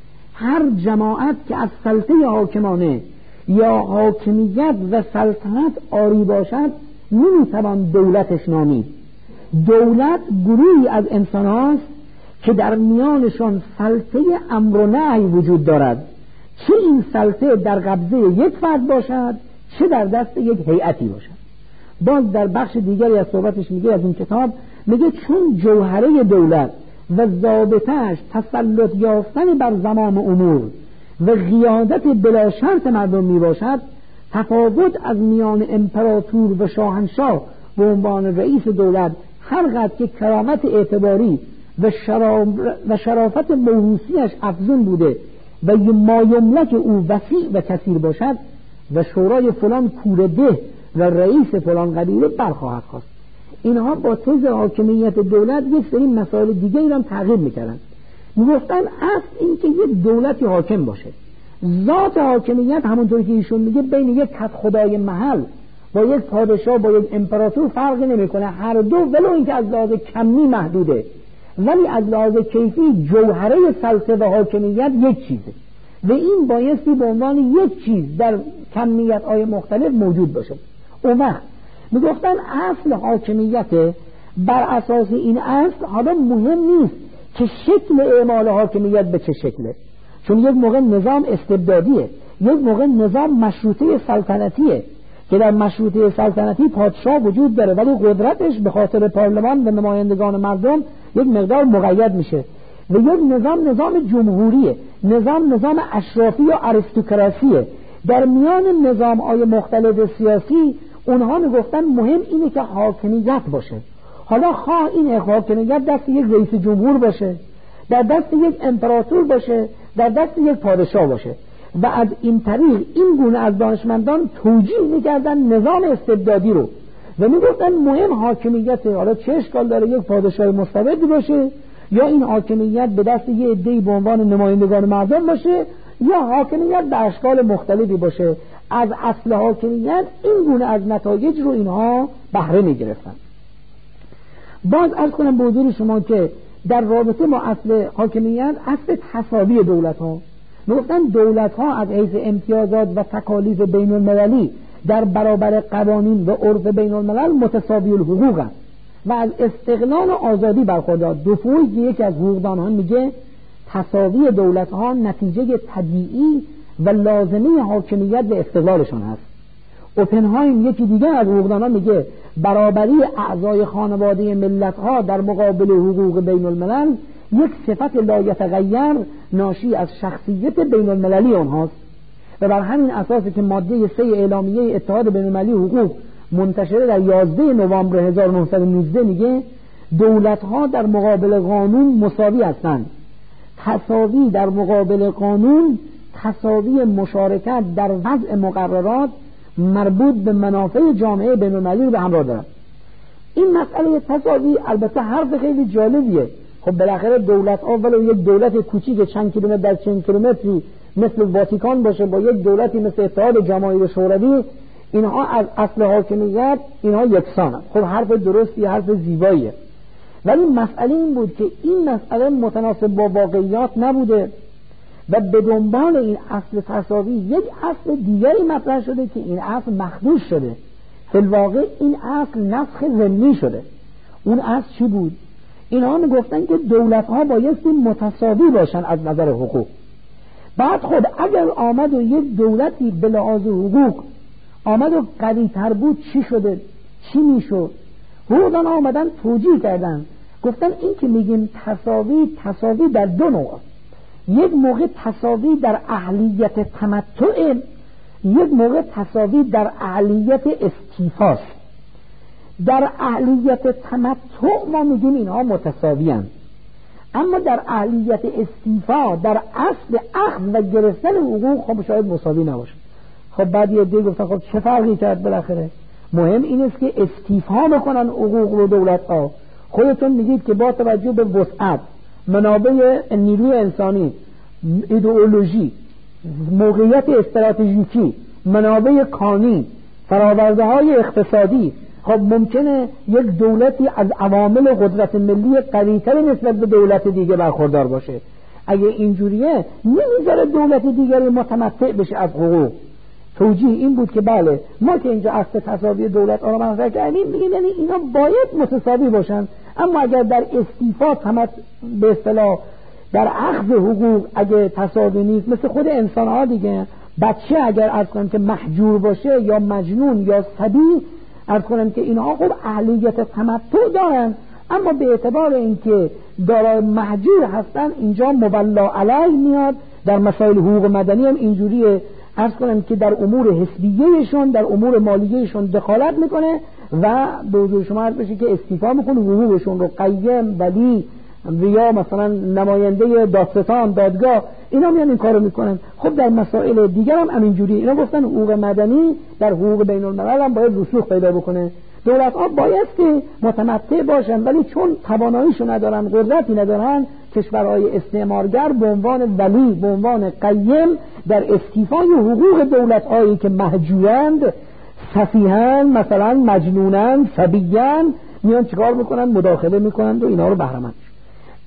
هر جماعت که از سلطه حاکمانه یا حاکمیت و سلطنت عاری باشد نمیتوان دولتش نامید. دولت گروهی از انسان هاست که در میانشان سلطه امر و نهی وجود دارد، چه این سلطه در قبضه یک فرد باشد چه در دست یک هیئتی باشد. باز در بخش دیگری از صحبتش میگه از این کتاب میگه چون جوهره دولت و ضابطه‌اش تسلط یافتن بر زمام امور و قیادت بلا شرط مردم میباشد، تفاوت از میان امپراتور و شاهنشاه به عنوان رئیس دولت هر قدر که کرامت اعتباری و, شرا... و شرافت موروثیش افزون بوده و ما یملک او وسیع و کثیر باشد و شورای فلان کورده و رئیس فلان قبیله برخواهد خواست. اینها با تز حاکمیت دولت یک سری مسائل دیگه ایران تغییر میکردن. میگفتن اصل این که یک دولتی حاکم باشه. ذات حاکمیت همونطور که ایشون میگه بین یک کت خدای محل با یک پادشاه با یک امپراتور فرقی نمیکنه، هر دو ولو اینکه از لحاظ کمی محدوده ولی از لحاظ کیفی جوهره سلطه و حاکمیت یک چیزه. و این بایستی به عنوان یک چیز در کمیت های مختلف موجود باشه. اون وقت میگفتن اصل حاکمیت بر اساس این اصل حالا مهم نیست که شکل اعمال حاکمیت به چه شکله، چون یک موقع نظام استبدادیه، یک موقع نظام مشروطه سلطنتیه که در مشروطه سلطنتی پادشاه وجود داره ولی قدرتش به خاطر پارلمان و نمایندگان مردم یک مقدار مقید میشه، و یک نظام نظام جمهوریه، نظام نظام اشرافی یا آریستوکراسیه. در میان نظام های مختلف سیاسی اونها میگفتن مهم اینه که حاکمیت باشه. حالا خواه این حاکمیت دست یک رئیس جمهور باشه، در دست یک امپراتور باشه، در دست یک پادشاه باشه، و از این طریق این گونه از دانشمندان توجیه میکردن نظام استبدادی رو و میگفتن مهم حاکمیت، حالا چه اشکال داره یک پادشاه مستبد باشه یا این حاکمیت به دست یه عده‌ای به عنوان نمایندگان مردم باشه یا حاکمیت به اشکال مختلفی باشه. از اصل حاکمیت این گونه از نتایج رو اینها بهره میگرفتن. باز عرض کنم به حضور شما که در رابطه با اصل حاکمیت، اصل تساوی دولت ها، میگفتن دولت ها از حیث امتیازات و تکالیف بین المللی در برابر قوانین و عرف بین الملل متساوی الحقوق هست و از استقلال و آزادی برخوردار. دوفوی که یکی از حقوقدانان میگه تساوی دولت ها نتیجه طبیعی و لازمه حاکمیت و استقلالشان هست. اوپنهایم یکی دیگه از حقوقدانان میگه برابری اعضای خانواده ملت ها در مقابل حقوق بین الملل یک صفت لا یتغیر ناشی از شخصیت بین المللی آنهاست و بر همین اساسی که ماده سه اعلامیه اتحاد بین المللی حقوق منتشره در یازده نوامبر هزار و نهصد و نوزده میگه دولت ها در مقابل قانون مساوی هستند. تساوی در مقابل قانون تساوی مشارکت در وضع مقررات مربوط به منافع جامعه بین المللی رو به همراه دارد. این مسئله تساوی البته حرف خیلی جالبیه. خب بالاخره دولت ها ولو یک دولت کوچیک چند کیلومتر در چند کیلومتری مثل واتیکان باشه با یک دولتی مثل اتحاد جماهیر شوروی، اینها از اصل حاکمیت اینها یکسانند. خب حرف درستی، حرف زیباییه، ولی مسئله این بود که این مسئله متناسب با واقعیات نبوده و به دنبال این اصل تساوی یک اصل دیگری مطرح شده که این اصل مخدوش شده. فی الواقع این اصل نسخ ضمنی شده. اون اصل چی بود؟ اینها میگفتن که دولت ها بایستی متساوی باشن از نظر حقوق. بعد خود اگر آمد و یک دولتی به لحاظ حقوق آمد و قوی تر بود چی شده؟ چی میشد؟ حقوقدان آمدن توجیه کردن، گفتن این که میگیم تساوی، تساوی در دو نوع، یک موقع تساوی در اهلیت تمتع، یک موقع تساوی در اهلیت استیفاست. در اهلیت تمتع ما میگیم اینها متساوی هستند، اما در اهلیت استیفا در اصل اخذ و گرفتن حقوق خب شاید مساوی نباشه. خب بعد یه دیگه گفتن خب چه فرقی کرد؟ بالاخره مهم این است که استیفا بکنن حقوق رو دولت ها. خودتون میگید که با توجه به وسعت منابع نیروی انسانی، ایدئولوژی، موقعیت استراتژیکی، منابع کانی، فراورده های اقتصادی، خب ممکنه یک دولتی از عوامل قدرت ملی قوی‌تر نسبت به دولت دیگه برخوردار باشه. اگه اینجوریه نمیذاره دولت دیگری متمتع بشه از حقوق. توجیه این بود که بله ما که اینجا اصل تساوی دولت ها رو مطرح کردیم، میگیم یعنی اینا باید متساوی باشن، اما اگر در استیفا تمت به اصطلاح در اخذ حقوق اگه تساوی نیست، مثل خود انسان ها دیگه، بچه اگر عرض کنم که محجور باشه یا مجنون یا صبی، عرض کنم که اینها خب اهلیت تمتع دارن، اما به اعتبار اینکه دارای محجور هستن اینجا مبلا علیه میاد. در مسائل حقوق مدنی هم اینجوریه، عرض کنم که در امور حسبیهشون، در امور مالیهشون دخالت میکنه و به حضور شما عرض بشه که استیفا میکنه، حقوقشون رو قیم، ولی یا مثلا نماینده دادستان، دادگاه، اینا میان این کارو میکنن. خب در مسائل دیگر هم همینجوری. اینا گفتن حقوق مدنی در حقوق بین الملل هم باید رسوخ پیدا بکنه. دولت ها باید که متمتع باشن، ولی چون تواناییشو ندارن، قدرتی ندارن، کشورهای استعمارگر به عنوان ولی، به عنوان قیم در استیفای حقوق دولت هایی که محجورند، سفیهن، مثلا مجنونن، صبیان، میان چیکار میکنن؟ مداخله میکنن و اینا رو بهره مند.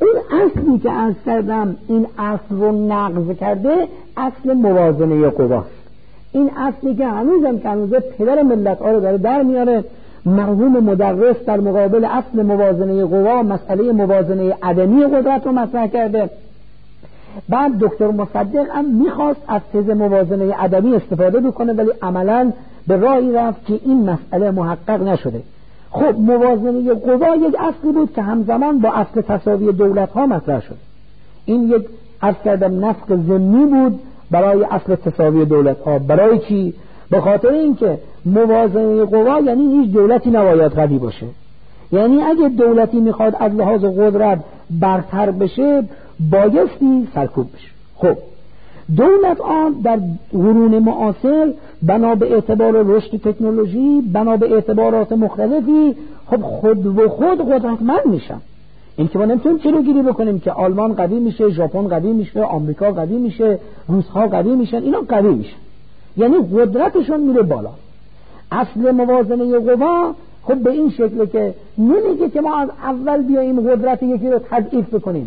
اون اصلی که عرض کردم این اصل رو نقض کرده اصل موازنه قواست. این اصلی که هنوزم که هنوزه پدر ملت ها رو داره در میاره، مرحوم مدرس در مقابل اصل موازنه قوا مسئله موازنه عدمی قدرت رو مطرح کرده. بعد دکتر مصدق هم میخواست از تز موازنه عدمی استفاده بکنه، ولی عملاً به راهی رفت که این مسئله محقق نشده. خب موازنه قوا یک اصلی بود که همزمان با اصل تساوی دولت ها مطرح شد. این یک عرض کردم نسق ضمنی بود برای اصل تساوی دولت ها. برای چی؟ به خاطر اینکه موازنه قوا یعنی هیچ دولتی نباید قوی باشه، یعنی اگه دولتی میخواد از لحاظ قدرت برتر بشه بایستی سرکوب بشه. خب دولت آن در قرون معاصر بنا به اعتبار رشد تکنولوژی، بنا به اعتبارات مختلفی خب خود و خود قدرتمند میشن. این که ما نمیتونیم جلوگیری بکنیم که آلمان قوی میشه، ژاپن قوی میشه، آمریکا قوی میشه، روس‌ها قوی میشن، اینا قوی میشن، یعنی قدرتشون میره بالا. اصل موازنه قوا خب به این شکله که نمیگه که ما از اول بیاییم قدرت یکی رو تضعیف بکنیم.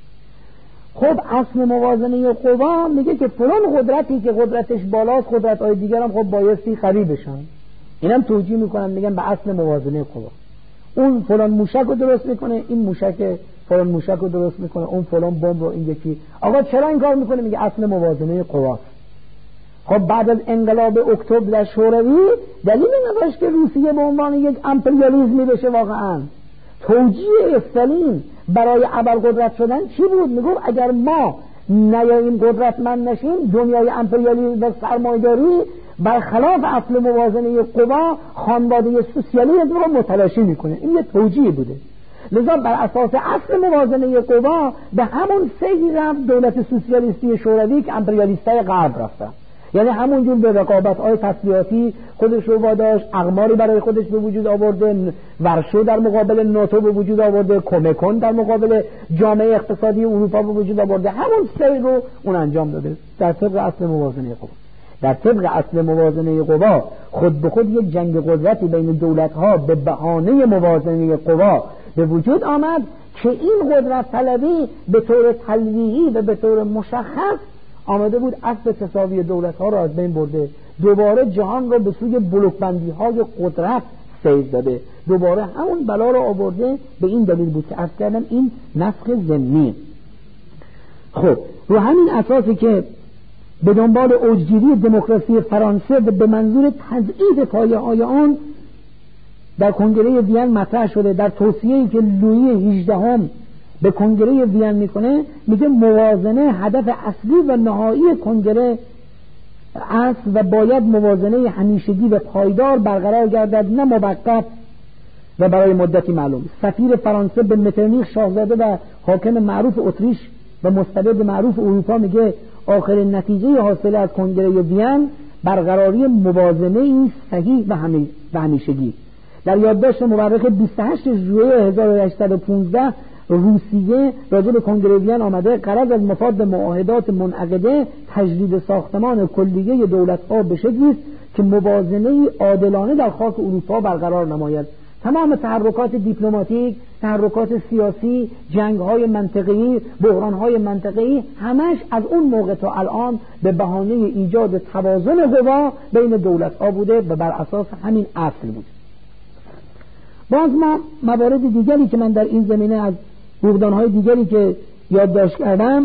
خب اصل موازنه قوا میگه که فلان قدرتی که قدرتش بالاست قدرت‌های دیگر هم خب بایستی قوی بشن. اینم توجیه میکنن، میگن به اصل موازنه قوا. اون فلان موشک رو درست میکنه، این موشک فلان موشک رو درست میکنه، اون فلان بمب رو این یکی. آقا چرا این کار میکنه؟ میگه اصل موازنه قوا. خب بعد از انقلاب اکتبر در شوروی دلیل نداشت که روسیه به عنوان یک امپریالیسمی بشه. واقعا توجیه استالین برای ابرقدرت شدن چی بود؟ میگفت اگر ما نیاییم قدرتمند نشیم دنیای امپریالیسم و سرمایه‌داری برخلاف اصل موازنه قوا خانواده سوسیالیسم رو متلاشی میکنه. این یه توجیه بوده. لذا بر اساس اصل موازنه قوا به همون سیری رفت دولت سوسیالیستی شوروی که امپریالیستای غرب رفتن، یعنی همونجور به رقابت‌های تسلیحاتی خودش رو واداشت، اقماری برای خودش به وجود آورده، ورشو در مقابل ناتو به وجود آورده، کمکون در مقابل جامعه اقتصادی اروپا به وجود آورده، همون سیر رو اون انجام داده در طبق اصل موازنه قوا. در طبق اصل موازنه قوا خود به خود یک جنگ قدرتی بین دولت‌ها به بهانه موازنه قوا به وجود آمد که این قدرت طلبی به طور تلویحی و به طور مشخص آمده بود اصل تساوی دولت‌ها را از بین برده، دوباره جهان را به سوی بلوک‌بندی‌های قدرت سیر داده، دوباره همون بلا را آورده. به این دلیل بود که عرض کردم این نسخ ضمنی. خب رو همین اساسی که به دنبال اوجگیری دموکراسی فرانسه به منظور تضعیف پایه‌های آن در کنگره وین مطرح شده، در توصیه‌ای که لویی هجدهم به کنگره وین میکنه میگه موازنه هدف اصلی و نهایی کنگره است و باید موازنه همیشگی و پایدار برقرار گردد، نه موقت و برای مدتی معلوم. سفیر فرانسه به مترنیخ شاهزاده و حاکم معروف اتریش و مستبد معروف اروپا میگه آخرین نتیجه حاصله از کنگره وین برقراری موازنه صحیح و همیشگی. در یادداشت مورخ بیست و هشت ژوئیه هزار و هشتصد و پانزده روسیه راجع به کنگره وین آمده غرض از مفاد معاهدات منعقده تجدید ساختمان کلیه دولت‌ها به شکلی است که موازنه عادلانه در خاک اروپا برقرار نماید. تمام تحرکات دیپلماتیک، تحرکات سیاسی، جنگ‌های منطقه‌ای، بحران‌های منطقه‌ای همش از اون موقع تا الان به بهانه ایجاد توازن قوا بین دولت‌ها بوده و بر اساس همین اصل بود. باز ما موارد دیگری که من در این زمینه از بحران‌های دیگری که یادداشت کردم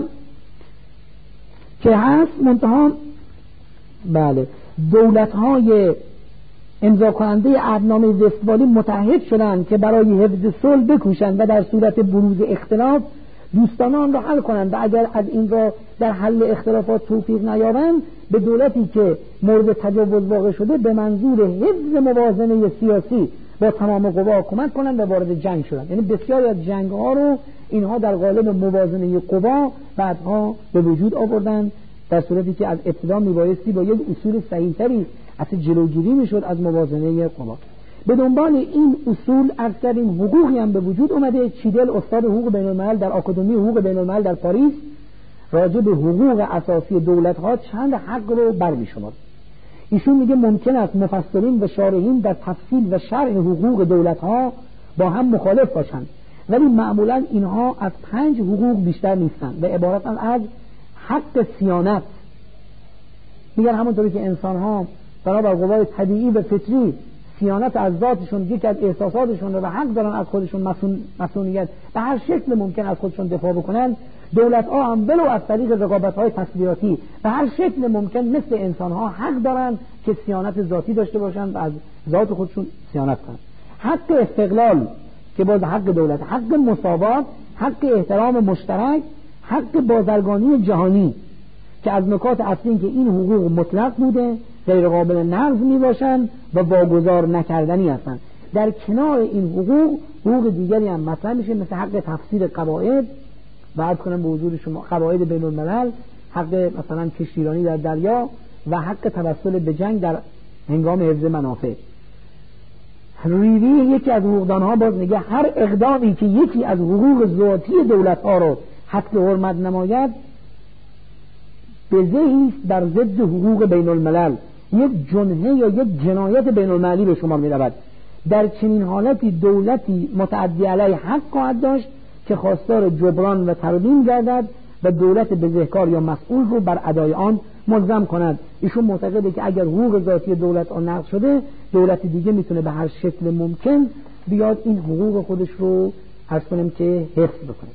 که هست منتها بله دولت‌های امضا کننده عهدنامه وستفالی متحد شدند که برای حفظ صلح بکوشند و در صورت بروز اختلاف دوستانه آن را حل کنند و اگر از این را در حل اختلافات توفیق نیابند به دولتی که مورد تجاوز واقع شده به منظور حفظ موازنه سیاسی با تمام قوا کمک کنند و وارد جنگ شدند. یعنی بسیاری از جنگ ها رو اینها در قالب موازنه قوا بعدها به وجود آوردند، در صورتی که از ابتدا میبایستی با یک اصول صحیح‌تری اصلا جلوگیری میشد از موازنه قوا. به دنبال این اصول عرض کردیم حقوقی هم به وجود اومده. چیدل استاد حقوق بین الملل در آکادمی حقوق بین الملل در پاریس راجع به حقوق اساسی دولت ها چند حق رو برمی‌شمارد. ایشون میگه ممکن است مفسرین و شارحین در تفصیل و شرح حقوق دولت ها با هم مخالف باشند، ولی معمولا اینها از پنج حقوق بیشتر نیستن و عبارتن از حق صیانت. میگن همونطوری که انسان ها بنابر قوای طبیعی و فطری صیانت از ذاتشون، یکی از احساساتشون رو و حق دارن از خودشون مسئول مسئولیت به هر شکل ممکن از خودشون دفاع بکنن، دولت ها هم ولو از طریق رقابت های تسلیحاتی به هر شکل ممکن مثل انسان ها حق دارن که صیانت ذاتی داشته باشن و از ذات خودشون صیانت کنن. حق استقلال که باز حق دولت، حق مساوات، حق احترام مشترک، حق بازرگانی جهانی که از نکات اصلی که این حقوق مطلق بوده، غیر قابل نقض می باشن و واگذار نکردنی هستند. در کنار این حقوق حقوق دیگری هم مطرح میشه، مثل حق تفسیر قواعد و عرض کنم به حضور شما قواعد بین الملل، حق مثلا کشتیرانی در دریا و حق توسل به جنگ در هنگام حفظ منافع. ریوی یکی از حقوقدانها باز میگه هر اقدامی که یکی از حقوق ذاتی دولت ها رو حق حرمت نماید بزهی است در ضد حقوق بین الملل، یک جنحه یا یک جنایت بین المللی به شما می رود. در چنین حالتی دولتی متعدی علیه حق خواهد داشت که خواستار جبران و ترمیم گردد و دولت بزهکار یا مسئول رو بر ادای آن ملزم کند. ایشون معتقده که اگر حقوق ذاتی دولت آن نقض شده، دولت دیگه میتونه به هر شکل ممکن بیاد این حقوق خودش رو عرض کنیم که حفظ بکنه.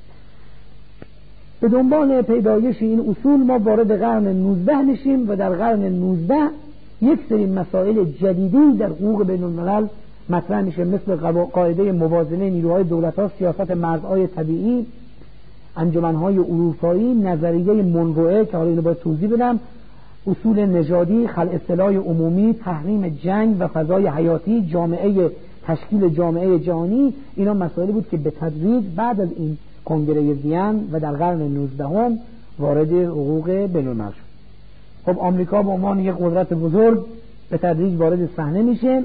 به دنبال پیدایش این اصول ما وارد قرن نوزده میشیم و در قرن نوزده یک سری مسائل جدیدی در حقوق بین الملل مطرح میشه، مثل قاعده موازنه نیروهای دولت‌ها، سیاست مرزهای طبیعی، انجمن‌های اروپایی، نظریه مونروئه که حالا اینو باید توضیح بدم، اصول نژادی، خلع سلاح عمومی، تحریم جنگ و فضای حیاتی، جامعه تشکیل جامعه جهانی. اینا مسائلی بود که به تدریج بعد از این کنگره وین و در قرن نوزدهم وارد حقوق بین الملل شد. خب آمریکا به عنوان یک قدرت بزرگ به تدریج وارد صحنه میشه.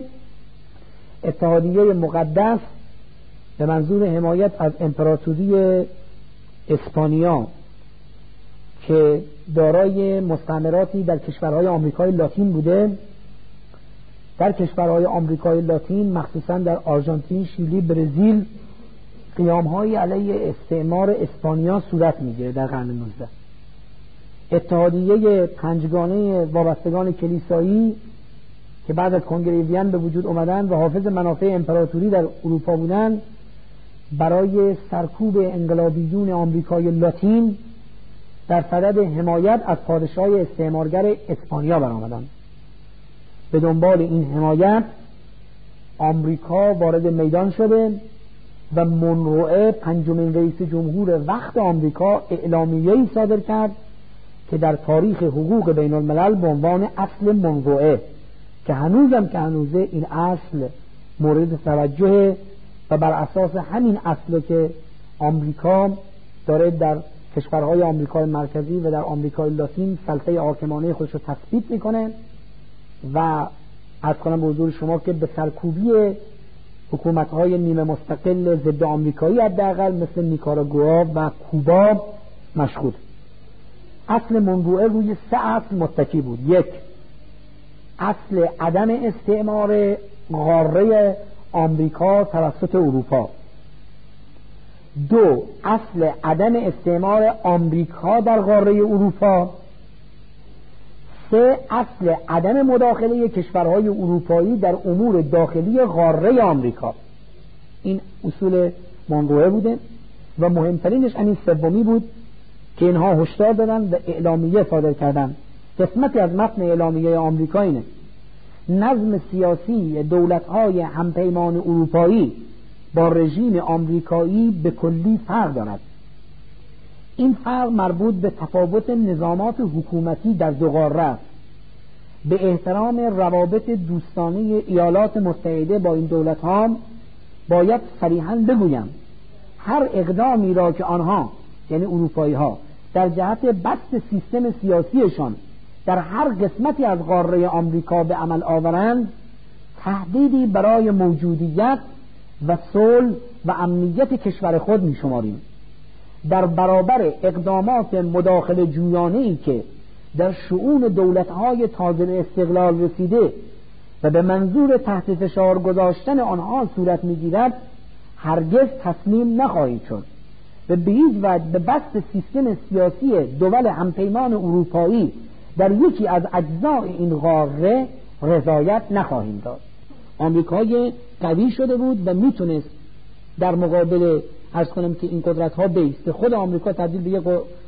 اتحادیه مقدس به منظور حمایت از امپراتوری اسپانیا که دارای مستعمراتی در کشورهای آمریکای لاتین بوده، در کشورهای آمریکای لاتین مخصوصا در آرژانتین، شیلی، برزیل قیام‌های علیه استعمار اسپانیا صورت میگیره در قرن نوزدهم. اتحادیه پنجگانه وابستگان کلیسایی که بعد از کنگره وین به وجود اومدن و حافظ منافع امپراتوری در اروپا بودن، برای سرکوب انقلابیون آمریکای لاتین در صدد حمایت از پادشاه استعمارگر اسپانیا برآمدند. به دنبال این حمایت آمریکا وارد میدان شده و مونروئه پنجمین رئیس جمهور وقت آمریکا اعلامیه‌ای صادر کرد که در تاریخ حقوق بین الملل به عنوان اصل مونروئه که هنوزم که هنوزه این اصل مورد توجه و بر اساس همین اصل که آمریکا داره در کشورهای آمریکای مرکزی و در آمریکای لاتین سلطه حاکمانه خودش رو تثبیت میکنه و عرض کنم به حضور شما که به سرکوبی حکومت‌های نیمه مستقل ضد آمریکایی حداقل مثل نیکاراگوآ و کوبا مشغول. اصل مونروئه روی سه اصل متکی بود. یک، اصل عدم استعمار قاره آمریکا توسط اروپا. دو، اصل عدم استعمار آمریکا در قاره اروپا. سه، اصل عدم مداخله کشورهای اروپایی در امور داخلی قاره آمریکا. این اصول مونروئه بوده و مهمترینش همین سومی بود که اینها هشدار دادن و اعلامیه صادر کردن. قسمتی از متن اعلامیه آمریکا اینه: نظم سیاسی دولت‌های همپیمان اروپایی با رژیم آمریکایی به کلی فرق دارد. این فرق مربوط به تفاوت نظامات حکومتی در دو قاره است. به احترام روابط دوستانه ایالات متحده با این دولت‌ها باید صریحاً بگویم هر اقدامی را که آنها یعنی اروپایی‌ها در جهت بسط سیستم سیاسیشان در هر قسمتی از قاره آمریکا به عمل آورند تهدیدی برای موجودیت و صلح و امنیت کشور خود می شماریم. در برابر اقدامات مداخله جویانه‌ای که در شؤون دولت‌های تازه استقلال رسیده و به منظور تحت فشار گذاشتن آنها صورت می‌گیرد، هرگز تسلیم نخواهید شد و به هیچ وجه به بسط سیستم سیاسی دول همپیمان اروپایی در یکی از اجزای این قاره رضایت نخواهیم داد. آمریکای قوی شده بود و میتونست در مقابل عرض کنم که این قدرت ها بیسته. خود آمریکا تبدیل به یک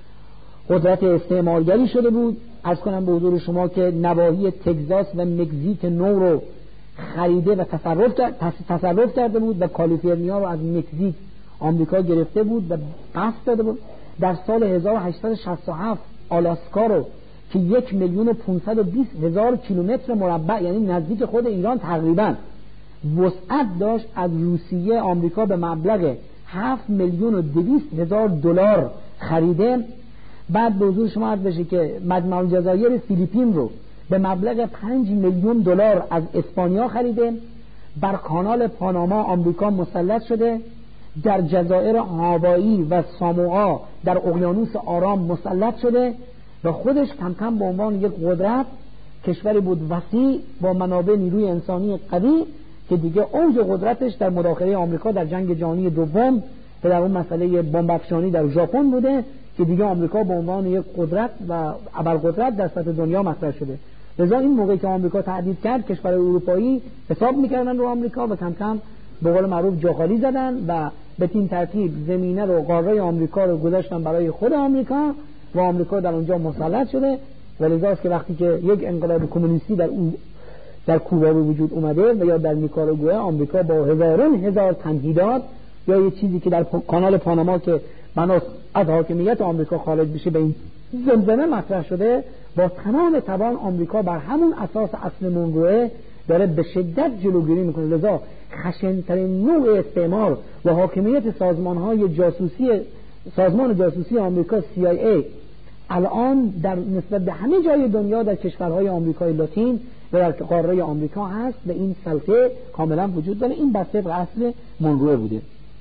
قدرت استعمارگری شده بود. عرض کنم به حضور شما که نواحی تگزاس و مکزیک نو رو خریده و تصرف تصرف کرده بود و کالیفرنیا رو از مکزیک آمریکا گرفته بود و قصد داده بود. در سال هزار و هشتصد و شصت و هفت آلاسکا رو که یک میلیون و پانصد و بیست هزار کیلومتر مربع یعنی نزدیک خود ایران تقریبا وسعت داشت، از روسیه آمریکا به مبلغ هفت میلیون و دویست هزار دلار خریده. بعد به حضور شما عرض بشه که مجمع الجزایر فیلیپین رو به مبلغ پنج میلیون دلار از اسپانیا خریده. بر کانال پاناما آمریکا مسلط شده. در جزایر هاوایی و ساموآ در اقیانوس آرام مسلط شده و خودش کم کم به عنوان یک قدرت کشوری بود وسیع با منابع نیروی انسانی قوی که دیگه اوج قدرتش در مداخله آمریکا در جنگ جهانی دوم و در اون مسئله بمب‌افشانی در ژاپن بوده که دیگه آمریکا به عنوان یک قدرت و ابرقدرت در سطح دنیا مطرح شده. لذا این موقعی که آمریکا تهدید کرد کشورهای اروپایی حساب می‌کردن رو آمریکا و کم کم به قول معروف جاخالی زدن و به این ترتیب زمینه رو قاره آمریکا رو گذاشتن برای خود آمریکا و آمریکا در اونجا مسلط شده. و لذاست که وقتی که یک انقلاب کمونیستی در اون در کوبا به وجود اومده و یا در نیکاراگوئه آمریکا با هزاران هزار تمهیدات یا یه چیزی که در کانال پاناما که بناس از حاکمیت آمریکا خارج بشه به این زمزمه مطرح شده، با تمام توان آمریکا بر همون اساس اصل مونروه داره به شدت جلوگیری میکنه. لذا خشن‌ترین نوع استعمار و حاکمیت سازمان‌های جاسوسی سازمان جاسوسی آمریکا سی آی ای الان در نسبت به همه جای دنیا در کشورهای آمریکای لاتین و در قاره آمریکا هست و این سلطه کاملا وجود داره. این بر طبق اصل مونروه بوده.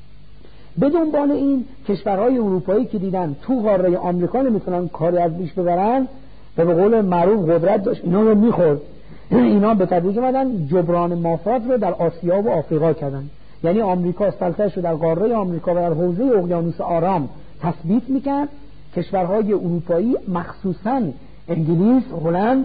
به دنبال این کشورهای اروپایی که دیدن تو قاره آمریکا نمیتونن کاری از پیش ببرن و به قول معروف قدرت داشت اینا رو میخورد، اینا به تدریج اومدن جبران مافات رو در آسیا و آفریقا کردن. یعنی آمریکا سلطه‌اش رو در قاره آمریکا و در حوزه اقیانوس آرام تثبیت میکرد. کشورهای اروپایی مخصوصاً انگلیس، هلند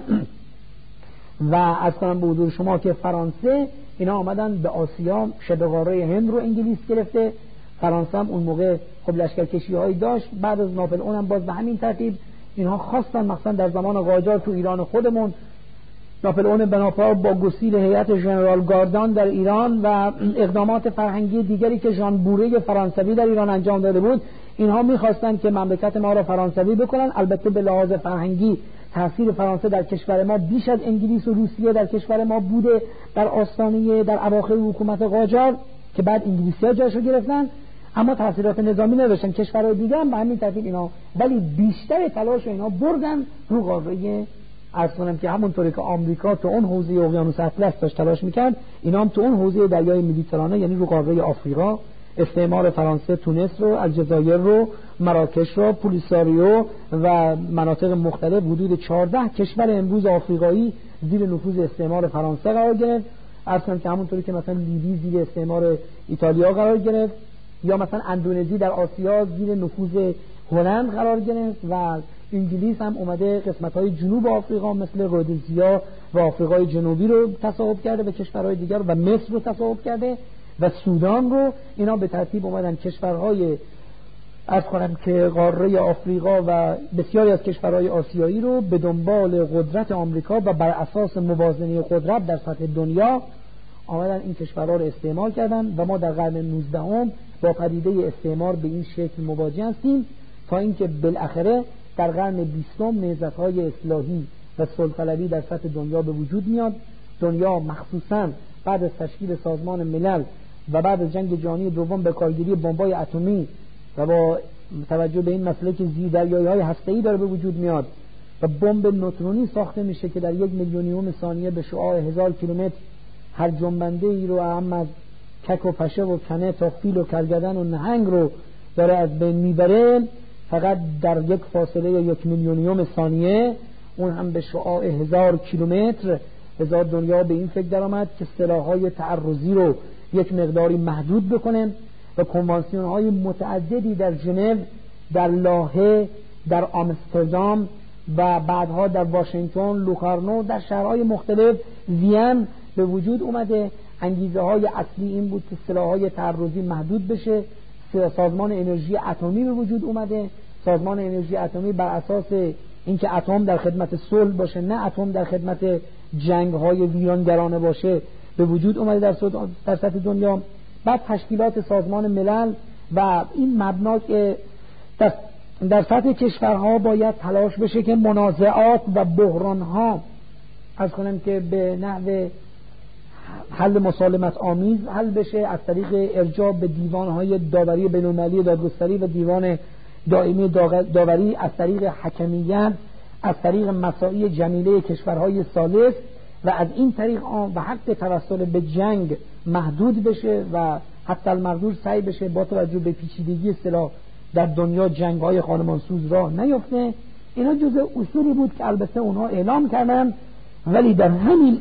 و از کنم به حضور شما که فرانسه اینا آمدن به آسیا. شبه قاره هند رو انگلیس گرفته. فرانسه هم اون موقع خب لشکرکشی هایی داشت. بعد از ناپلئون هم باز به همین ترتیب اینها خواستن مثلا در زمان قاجار تو ایران خودمون ناپلئون بناپارت با گسیل هیئت ژنرال گاردان در ایران و اقدامات فرهنگی دیگری که ژان بوره فرانسوی در ایران انجام داده بود، اینها می‌خواستن که مملکت ما را فرانسوی بکنن. البته به لحاظ فرهنگی تاثیر فرانسه در کشور ما بیش از انگلیس و روسیه در کشور ما بوده در آستانه در اواخر حکومت قاجار که بعد انگلیسی‌ها جاشو گرفتن، اما تاثیرات نظامی نداشتن. کشورهای دیگه هم به همین ترتیب اینا، ولی بیشتر تلاش اینا بردن رو قاره عرض کنم که همونطوری که آمریکا تو اون حوزه اقیانوس اطلس داشت تلاش میکرد، اینا هم تو اون حوزه دریای مدیترانه یعنی رو قاره آفریقا استعمار فرانسه تونس رو، الجزایر رو، مراکش رو، پولیساریو و مناطق مختلف حدود چهارده کشور امروز آفریقایی زیر نفوذ استعمار فرانسه قرار گرفت. عرض کنم که همونطوری که مثلا لیبی زیر استعمار ایتالیا قرار گرفت یا مثلا اندونزی در آسیا زیر نفوذ هلند قرار گرفت و انگلیس هم اومده قسمت‌های جنوب آفریقا مثل رودزیا و آفریقای جنوبی رو تصاحب کرده و کشورهای دیگر و مصر رو تصاحب کرده و سودان رو. اینا به ترتیب اومدن کشورهای عرض کنم که قاره آفریقا و بسیاری از کشورهای آسیایی رو به دنبال قدرت آمریکا و بر اساس موازنه قدرت در سطح دنیا آمدن این کشورها رو استعمال کردن و ما در قرن نوزدهم با پدیده استعمار به این شکل مواجه هستیم تا اینکه بالاخره در قرن بیستم نهضت‌های اصلاحی و صلح‌طلبی در سطح دنیا به وجود میاد. دنیا مخصوصاً بعد از تشکیل سازمان ملل و بعد از جنگ جهانی دوم به کارگیری بمب‌های اتمی و با توجه به این مسئله که زیردریایی‌های هسته‌ای داره به وجود میاد و بمب نوترونی ساخته میشه که در یک میلیونیوم ثانیه به شعاع هزار کیلومتر هر جنبنده ای رو هم از کک و پشه و کنه تا فیل و کرگدن و نهنگ رو داره از بین میبره، فقط در یک فاصله یک میلیونیوم ثانیه، اون هم به شعاع هزار کیلومتر. هزار دنیا به این فکر در آمد که سلاح‌های تعرضی رو یک مقداری محدود بکنه و کنوانسیون های متعددی در ژنو، در لاهه، در آمستردام و بعدها در واشنگتن، لوکارنو، در شهرهای مختلف، وین به وجود اومده. انگیزه های اصلی این بود که سلاح‌های تعرضی محدود بشه. سازمان انرژی اتمی به وجود اومده. سازمان انرژی اتمی بر اساس اینکه اتم در خدمت صلح باشه، نه اتم در خدمت جنگ‌های ویرانگرانه باشه، به وجود اومده در در سطح دنیا. بعد تشکیلات سازمان ملل و این مبنا که در, در سطح کشورها باید تلاش بشه که منازعات و بحران‌ها از کنم که به نحو حل مسالمت آمیز حل بشه، از طریق ارجاع به دیوان‌های داوری بین‌المللی دادگستری و دیوان دائمی داوری، از طریق حکمیت، از طریق مساعی جمیله کشورهای ثالث و از این طریق آن و حق توسل به جنگ محدود بشه و حتی المقدور سعی بشه با توجه به پیچیدگی سلاح در دنیا جنگ‌های خانمانسوز راه نیفته. اینا جزء اصولی بود که البته اونها اعلام کردن، ولی در همین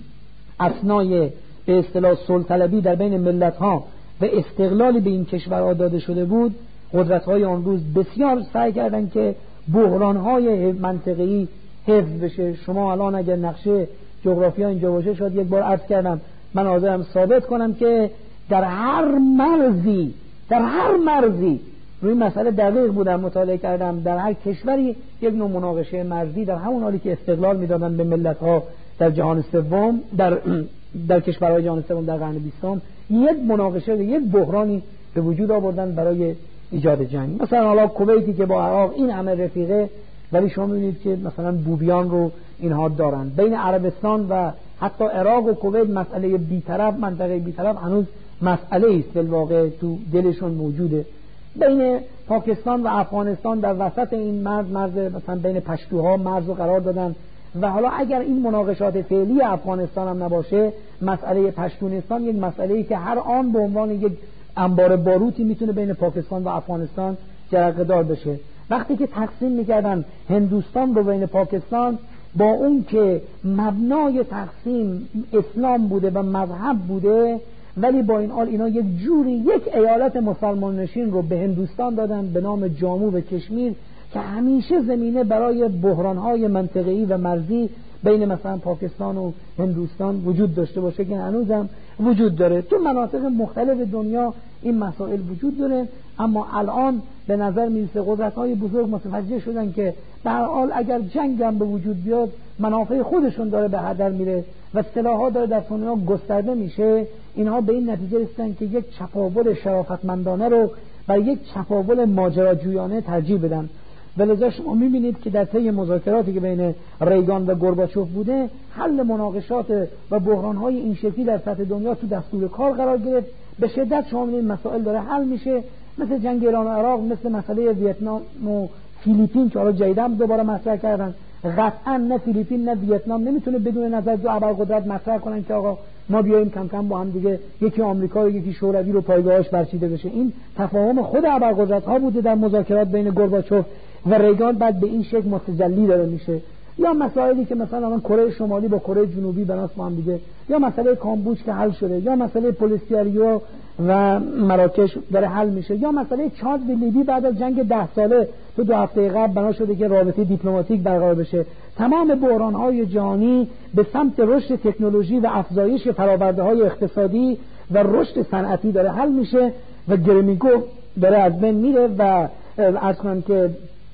اثنای به اصطلاح صلح طلبی در بین ملت‌ها و استقلالی به این کشورها داده شده بود، قدرت‌های آن روز بسیار سعی کردند که بحران‌های منطقه‌ای حفظ بشه. شما الان اگر نقشه جغرافیا اینجا باشه، شاید یک بار عرض کردم، من حاضرم ثابت کنم که در هر مرزی در هر مرزی روی مسئله دقیق بودم، مطالعه کردم، در هر کشوری یک نوع مناقشه مرزی در همون حالی که استقلال میدادن به ملت‌ها در جهان سوم، در در کشورهای جهان سوم در قرن بیستم، یک مناقشه و یک بحرانی به وجود آوردن برای ایجاد جنگ. مثلا حالا کویتی که با عراق این همه رفیقه، ولی شما می‌بینید که مثلا بوبیان رو اینها دارن. بین عربستان و حتی عراق و کویت مسئله بی‌طرف، منطقه بی‌طرف هنوز مسئله است، بالواقع تو دلشون موجوده. بین پاکستان و افغانستان در وسط این مرز، مرز مثلا بین پشتوها مرز رو قرار دادن و حالا اگر این مناقشات فعلی افغانستان هم نباشه، مسئله پشتونستان یک مسئله‌ای که هر آن به عنوان یک انبار باروتی میتونه بین پاکستان و افغانستان جرقه دار بشه. وقتی که تقسیم میکردن هندوستان رو بین پاکستان، با اون که مبنای تقسیم اسلام بوده و مذهب بوده، ولی با این حال اینا یک جوری یک ایالت مسلمان نشین رو به هندوستان دادن به نام جامو و کشمیر که همیشه زمینه برای بحران‌های منطقه‌ای و مرزی بین مثلا پاکستان و هندوستان وجود داشته باشه که هنوزم وجود داره. تو مناطق مختلف دنیا این مسائل وجود داره، اما الان به نظر میرسه قدرت‌های بزرگ متوجه شدن که به هر حال اگر جنگ هم به وجود بیاد، منافع خودشون داره به هدر میره و سلاح‌ها داره در دنیا گسترده میشه. اینها به این نتیجه رسیدن که یک چپاول شرافتمندانه رو و یک چپاول ماجراجویانه ترجیح بدن. ولذا شما می‌بینید که در طی مذاکراتی که بین ریگان و گورباچوف بوده، حل مناقشات و بحران‌های این شکلی در سطح دنیا تو دستور کار قرار گرفت. به شدت شما می‌بینید مسائل داره حل میشه، مثل جنگ ایران و عراق، مثل مسئله ویتنام و فیلیپین که حالا جدیداً دوباره مطرح کردن. قطعاً نه فیلیپین نه ویتنام نمیتونه بدون نظر دو ابرقدرت مطرح کنن که آقا ما بیایم کم کم با هم دیگه یکی آمریکا و یکی شوروی رو پایگاهش برچیده بشه. این تفاهم خود ابرقدرت‌ها بوده در مذاکرات بین گورباچوف و ریگان، بعد به این شکل متجلی داره میشه. یا مسائلی که مثلا الان کره شمالی با کره جنوبی بناس با هم دیگه، یا مسئله کامبوج که حل شده، یا مسئله پولیساریو و مراکش داره حل میشه، یا مسئله چاد و لیبی بعد از جنگ ده ساله تو دو هفته قبل بنا شده که رابطه دیپلماتیک برقرار بشه. تمام بحران‌های جهانی به سمت رشد تکنولوژی و افزایش فرآورده‌های اقتصادی و رشد صنعتی داره حل میشه و گرمیگو داره از بین میره و عرض کنم که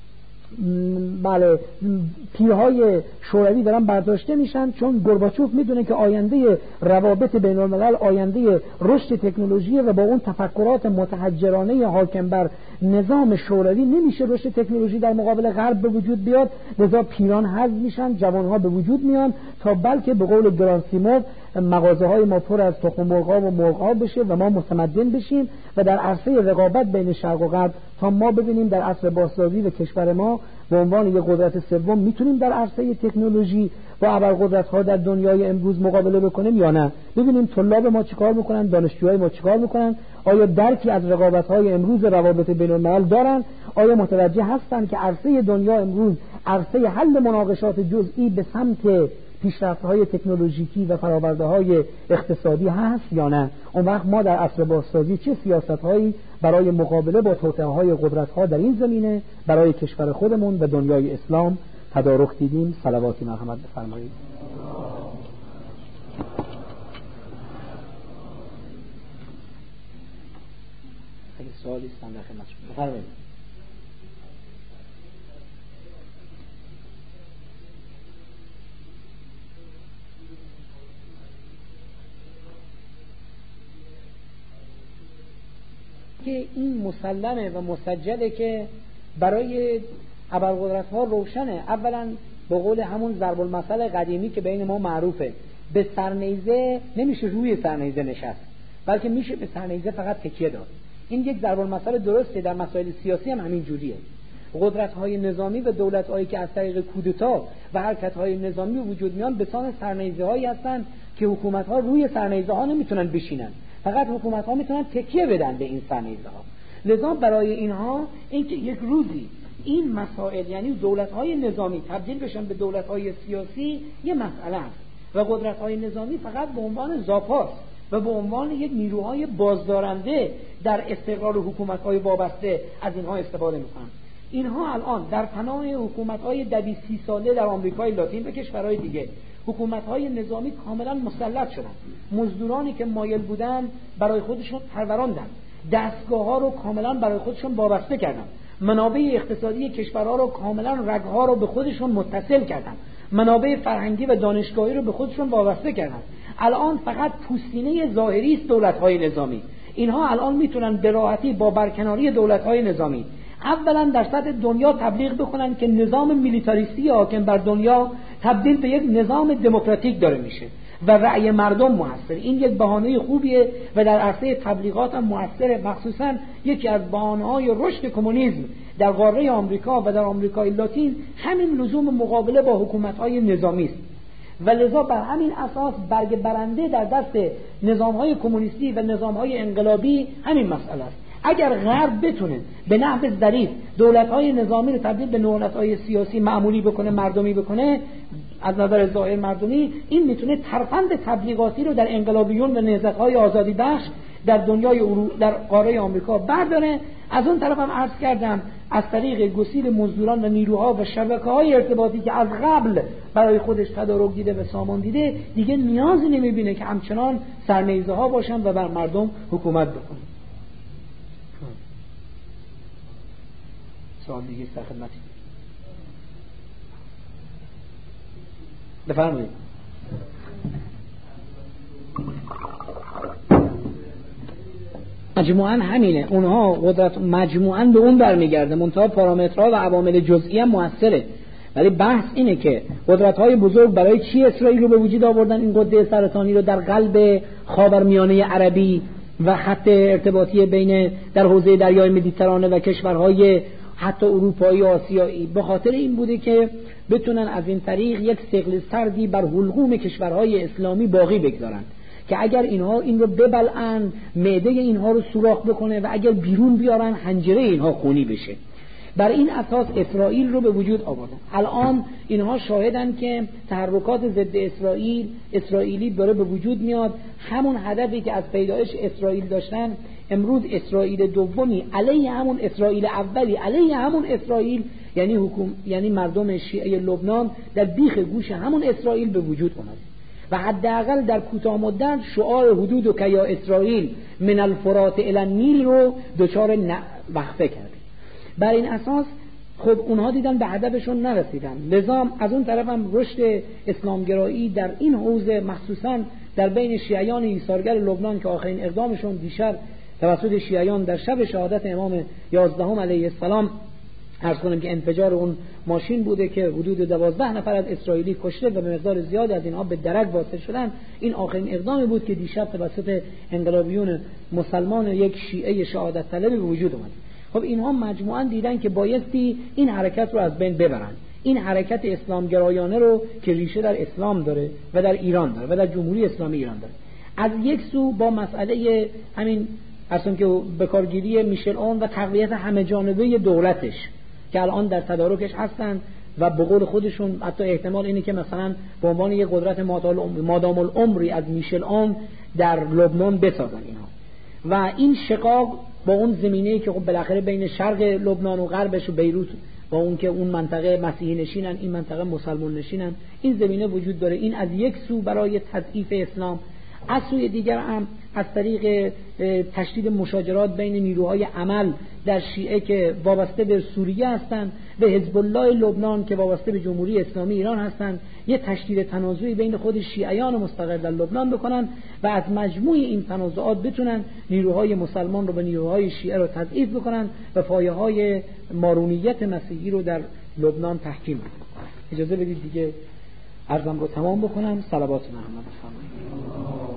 بله پیرهای شوروی دارن برداشته میشن، چون گورباچوف میدونه که آینده روابط بین الملل آینده رشد تکنولوژی و با اون تفکرات متحجرانه حاکم بر نظام شوروی نمیشه رشد تکنولوژی در مقابل غرب به وجود بیاد. لذا پیران حذف میشن، جوانها به وجود میان تا بلکه به قول گرانسیموف مغازه های ما پر از تخم مرغ‌ها و مرغ‌ها بشه و ما متمدن بشیم و در عرصه رقابت بین شرق و غرب تا ما ببینیم در عصر بازسازی و کشور ما به عنوان یک قدرت سوم میتونیم در عرصه تکنولوژی با ابرقدرت‌ها در دنیای امروز مقابله بکنیم یا نه. ببینیم طلاب ما چیکار میکنن، دانشجوهای ما چیکار میکنن، آیا درکی از رقابت‌های امروز روابط بین‌الملل دارن، آیا متوجه هستن که عرصه دنیا امروز عرصه حل مناقشات جزئی به سمت پیشرفت‌های تکنولوژیکی و فرآورده‌های اقتصادی هست یا نه. اون وقت ما در عصر بازسازی چه سیاست‌هایی برای مقابله با توطئه‌های قدرت‌ها در این زمینه برای کشور خودمون و دنیای اسلام تدارک دیدیم؟ صلواتی مرحمت بفرمایید. اگه سوالی است در خدمتتون بفرمایید. که این مسلمه و مسجله که برای ابرقدرت‌ها روشنه. اولا به قول همون ضرب المثل قدیمی که بین ما معروفه، به سرنیزه نمیشه روی سرنیزه نشست، بلکه میشه به سرنیزه فقط تکیه داد. این یک ضرب المثل درسته، در مسائل سیاسی هم همین جوریه. قدرت‌های نظامی و دولت‌هایی که از طریق کودتا و حرکت‌های نظامی وجود میان به سان سرنیزه‌هایی هستن که حکومت‌ها روی سرنیزه‌ها نمیتونن بشینن، فقط حکومت‌ها میتونن تکیه بدن به این سرنیزه‌ها. لذا برای اینها اینکه یک روزی این مسائل یعنی دولت‌های نظامی تبدیل بشن به دولت‌های سیاسی یه مسئله است و قدرت‌های نظامی فقط به عنوان زاپاست و به عنوان یک نیروهای بازدارنده در استقرار حکومت‌های وابسته از اینها استفاده می‌کنن. اینها الان در پناه حکومت‌های دویست سی ساله در آمریکای لاتین و کشورهای دیگه حکومت‌های نظامی کاملا مسلط شدن. مزدورانی که مایل بودن برای خودشون پروراندن، دستگاه‌ها رو کاملا برای خودشون وابسته کردن، منابع اقتصادی کشورها رو کاملا رگ‌ها رو به خودشون متصل کردن، منابع فرهنگی و دانشگاهی رو به خودشون وابسته کردن. الان فقط پوستینه ظاهری است دولت‌های نظامی. اینها الان میتونن به راحتی با برکناری دولت‌های نظامی اولا در سطح دنیا تبلیغ بکنن که نظام میلیتاریستی حاکم بر دنیا تبدیل به یک نظام دموکراتیک داره میشه و رأی مردم موثر. این یک بهانه خوبیه و در عرصه تبلیغات هم موثره. مخصوصا یکی از بهانه‌های رشد کمونیسم در قاره آمریکا و در آمریکای لاتین همین لزوم مقابله با حکومت‌های نظامی است و لذا بر همین اساس برگ برنده در دست نظام‌های کمونیستی و نظام‌های انقلابی همین مسئله است. اگر غرب بتونه به نحو ظریف دولت‌های نظامی رو تبدیل به دولت‌های سیاسی معمولی بکنه، مردمی بکنه، از نظر ظاهر مردمی، این میتونه ترفند تبلیغاتی رو در انقلابیون و نهضت‌های آزادی بخش در دنیای ارو... در قاره آمریکا برداره. از اون طرف هم عرض کردم از طریق گسیل مزدوران و نیروها و شبکه‌های ارتباطی که از قبل برای خودش تدارک دیده و سامان دیده، دیگه نیازی نمیبینه که همچنان سرنیزه‌ها باشن و بر مردم حکومت بکنن. سوال دیگه است در خدمتی. بفرمایید. مجموعاً همینه، اونها قدرت مجموعاً به اون برمیگرده، منتها پارامترها و عوامل جزئی هم موثره. ولی بحث اینه که قدرت‌های بزرگ برای چی اسرائیل رو به وجود آوردن، این قده سرطانی رو در قلب خاورمیانه عربی و خط ارتباطی بین در حوزه دریای مدیترانه و کشورهای حتی اروپایی و آسیایی، به خاطر این بوده که بتونن از این طریق یک ثقل سردی بر حلقوم کشورهای اسلامی باقی بگذارن که اگر اینها این رو ببلعن معده اینها رو سوراخ بکنه و اگر بیرون بیارن حنجره اینها خونی بشه. بر این اساس اسرائیل رو به وجود آوردن. الان اینها شاهدن که تحرکات ضد اسرائیل اسرائیلی داره به وجود میاد. همون هدفی که از پیدایش اسرائیل داشتن امروز اسرائیل دومی علیه همون اسرائیل اولی علیه همون اسرائیل یعنی حکومت یعنی مردم شیعه لبنان در بیخ گوش همون اسرائیل به وجود اومد و حداقل در کوتاه مدت شعار حدود و کیا اسرائیل من الفرات الی النیل رو دچار وقفه کرد. بر این اساس خب اونها دیدن به هدفشون نرسیدن، لذا از اون طرف هم رشد اسلامگرایی در این حوزه مخصوصا در بین شیعیان ایثارگر لبنان که آخرین اقدامشون دیشب توسط شیعیان در شب شهادت امام یازدهم علیه السلام عرض کنم که انفجار اون ماشین بوده که حدود دوازده نفر از اسرائیلی کشته و به مقدار زیاد از اینها به درک واصل شدن. این آخرین اقدامی بود که دیشب توسط انقلابیون مسلمان یک شیعه شهادت طلبی به وجود اومد. خب اینها مجموعاً دیدن که بایستی این حرکت رو از بین ببرن، این حرکت اسلامگرایانه رو که ریشه در اسلام داره و در ایران داره و در جمهوری اسلامی ایران داره. از یک سو با مسئله همین اصلا که به کارگیری میشل اون و تقویت همه جانبه دولتش که الان در تدارکش هستن و به قول خودشون حتی احتمال اینه که مثلا به عنوان یک قدرت مادام العمری از میشل آن در لبنان بسازن اینها. و این شقاق با اون زمینه‌ای که خب بالاخره بین شرق لبنان و غربش و بیروت با اون که اون منطقه مسیحی نشینن، این منطقه مسلمان نشینن، این زمینه وجود داره. این از یک سو برای تضعیف اسلام، از سوی دیگر هم از طریق تشدید مشاجرات بین نیروهای عمل در شیعه که وابسته به سوریه هستند و حزب الله لبنان که وابسته به جمهوری اسلامی ایران هستند، یه تشدید تنازعی بین خود شیعیان مستقر در لبنان بکنن و از مجموع این تنازعات بتونن نیروهای مسلمان رو به نیروهای شیعه رو تضعیف بکنن و پایه‌های مارونیت مسیحی رو در لبنان تحکیم کنن. اجازه بدید دیگه عرضم رو تمام بکنم. صلوات محمد بفرمایید.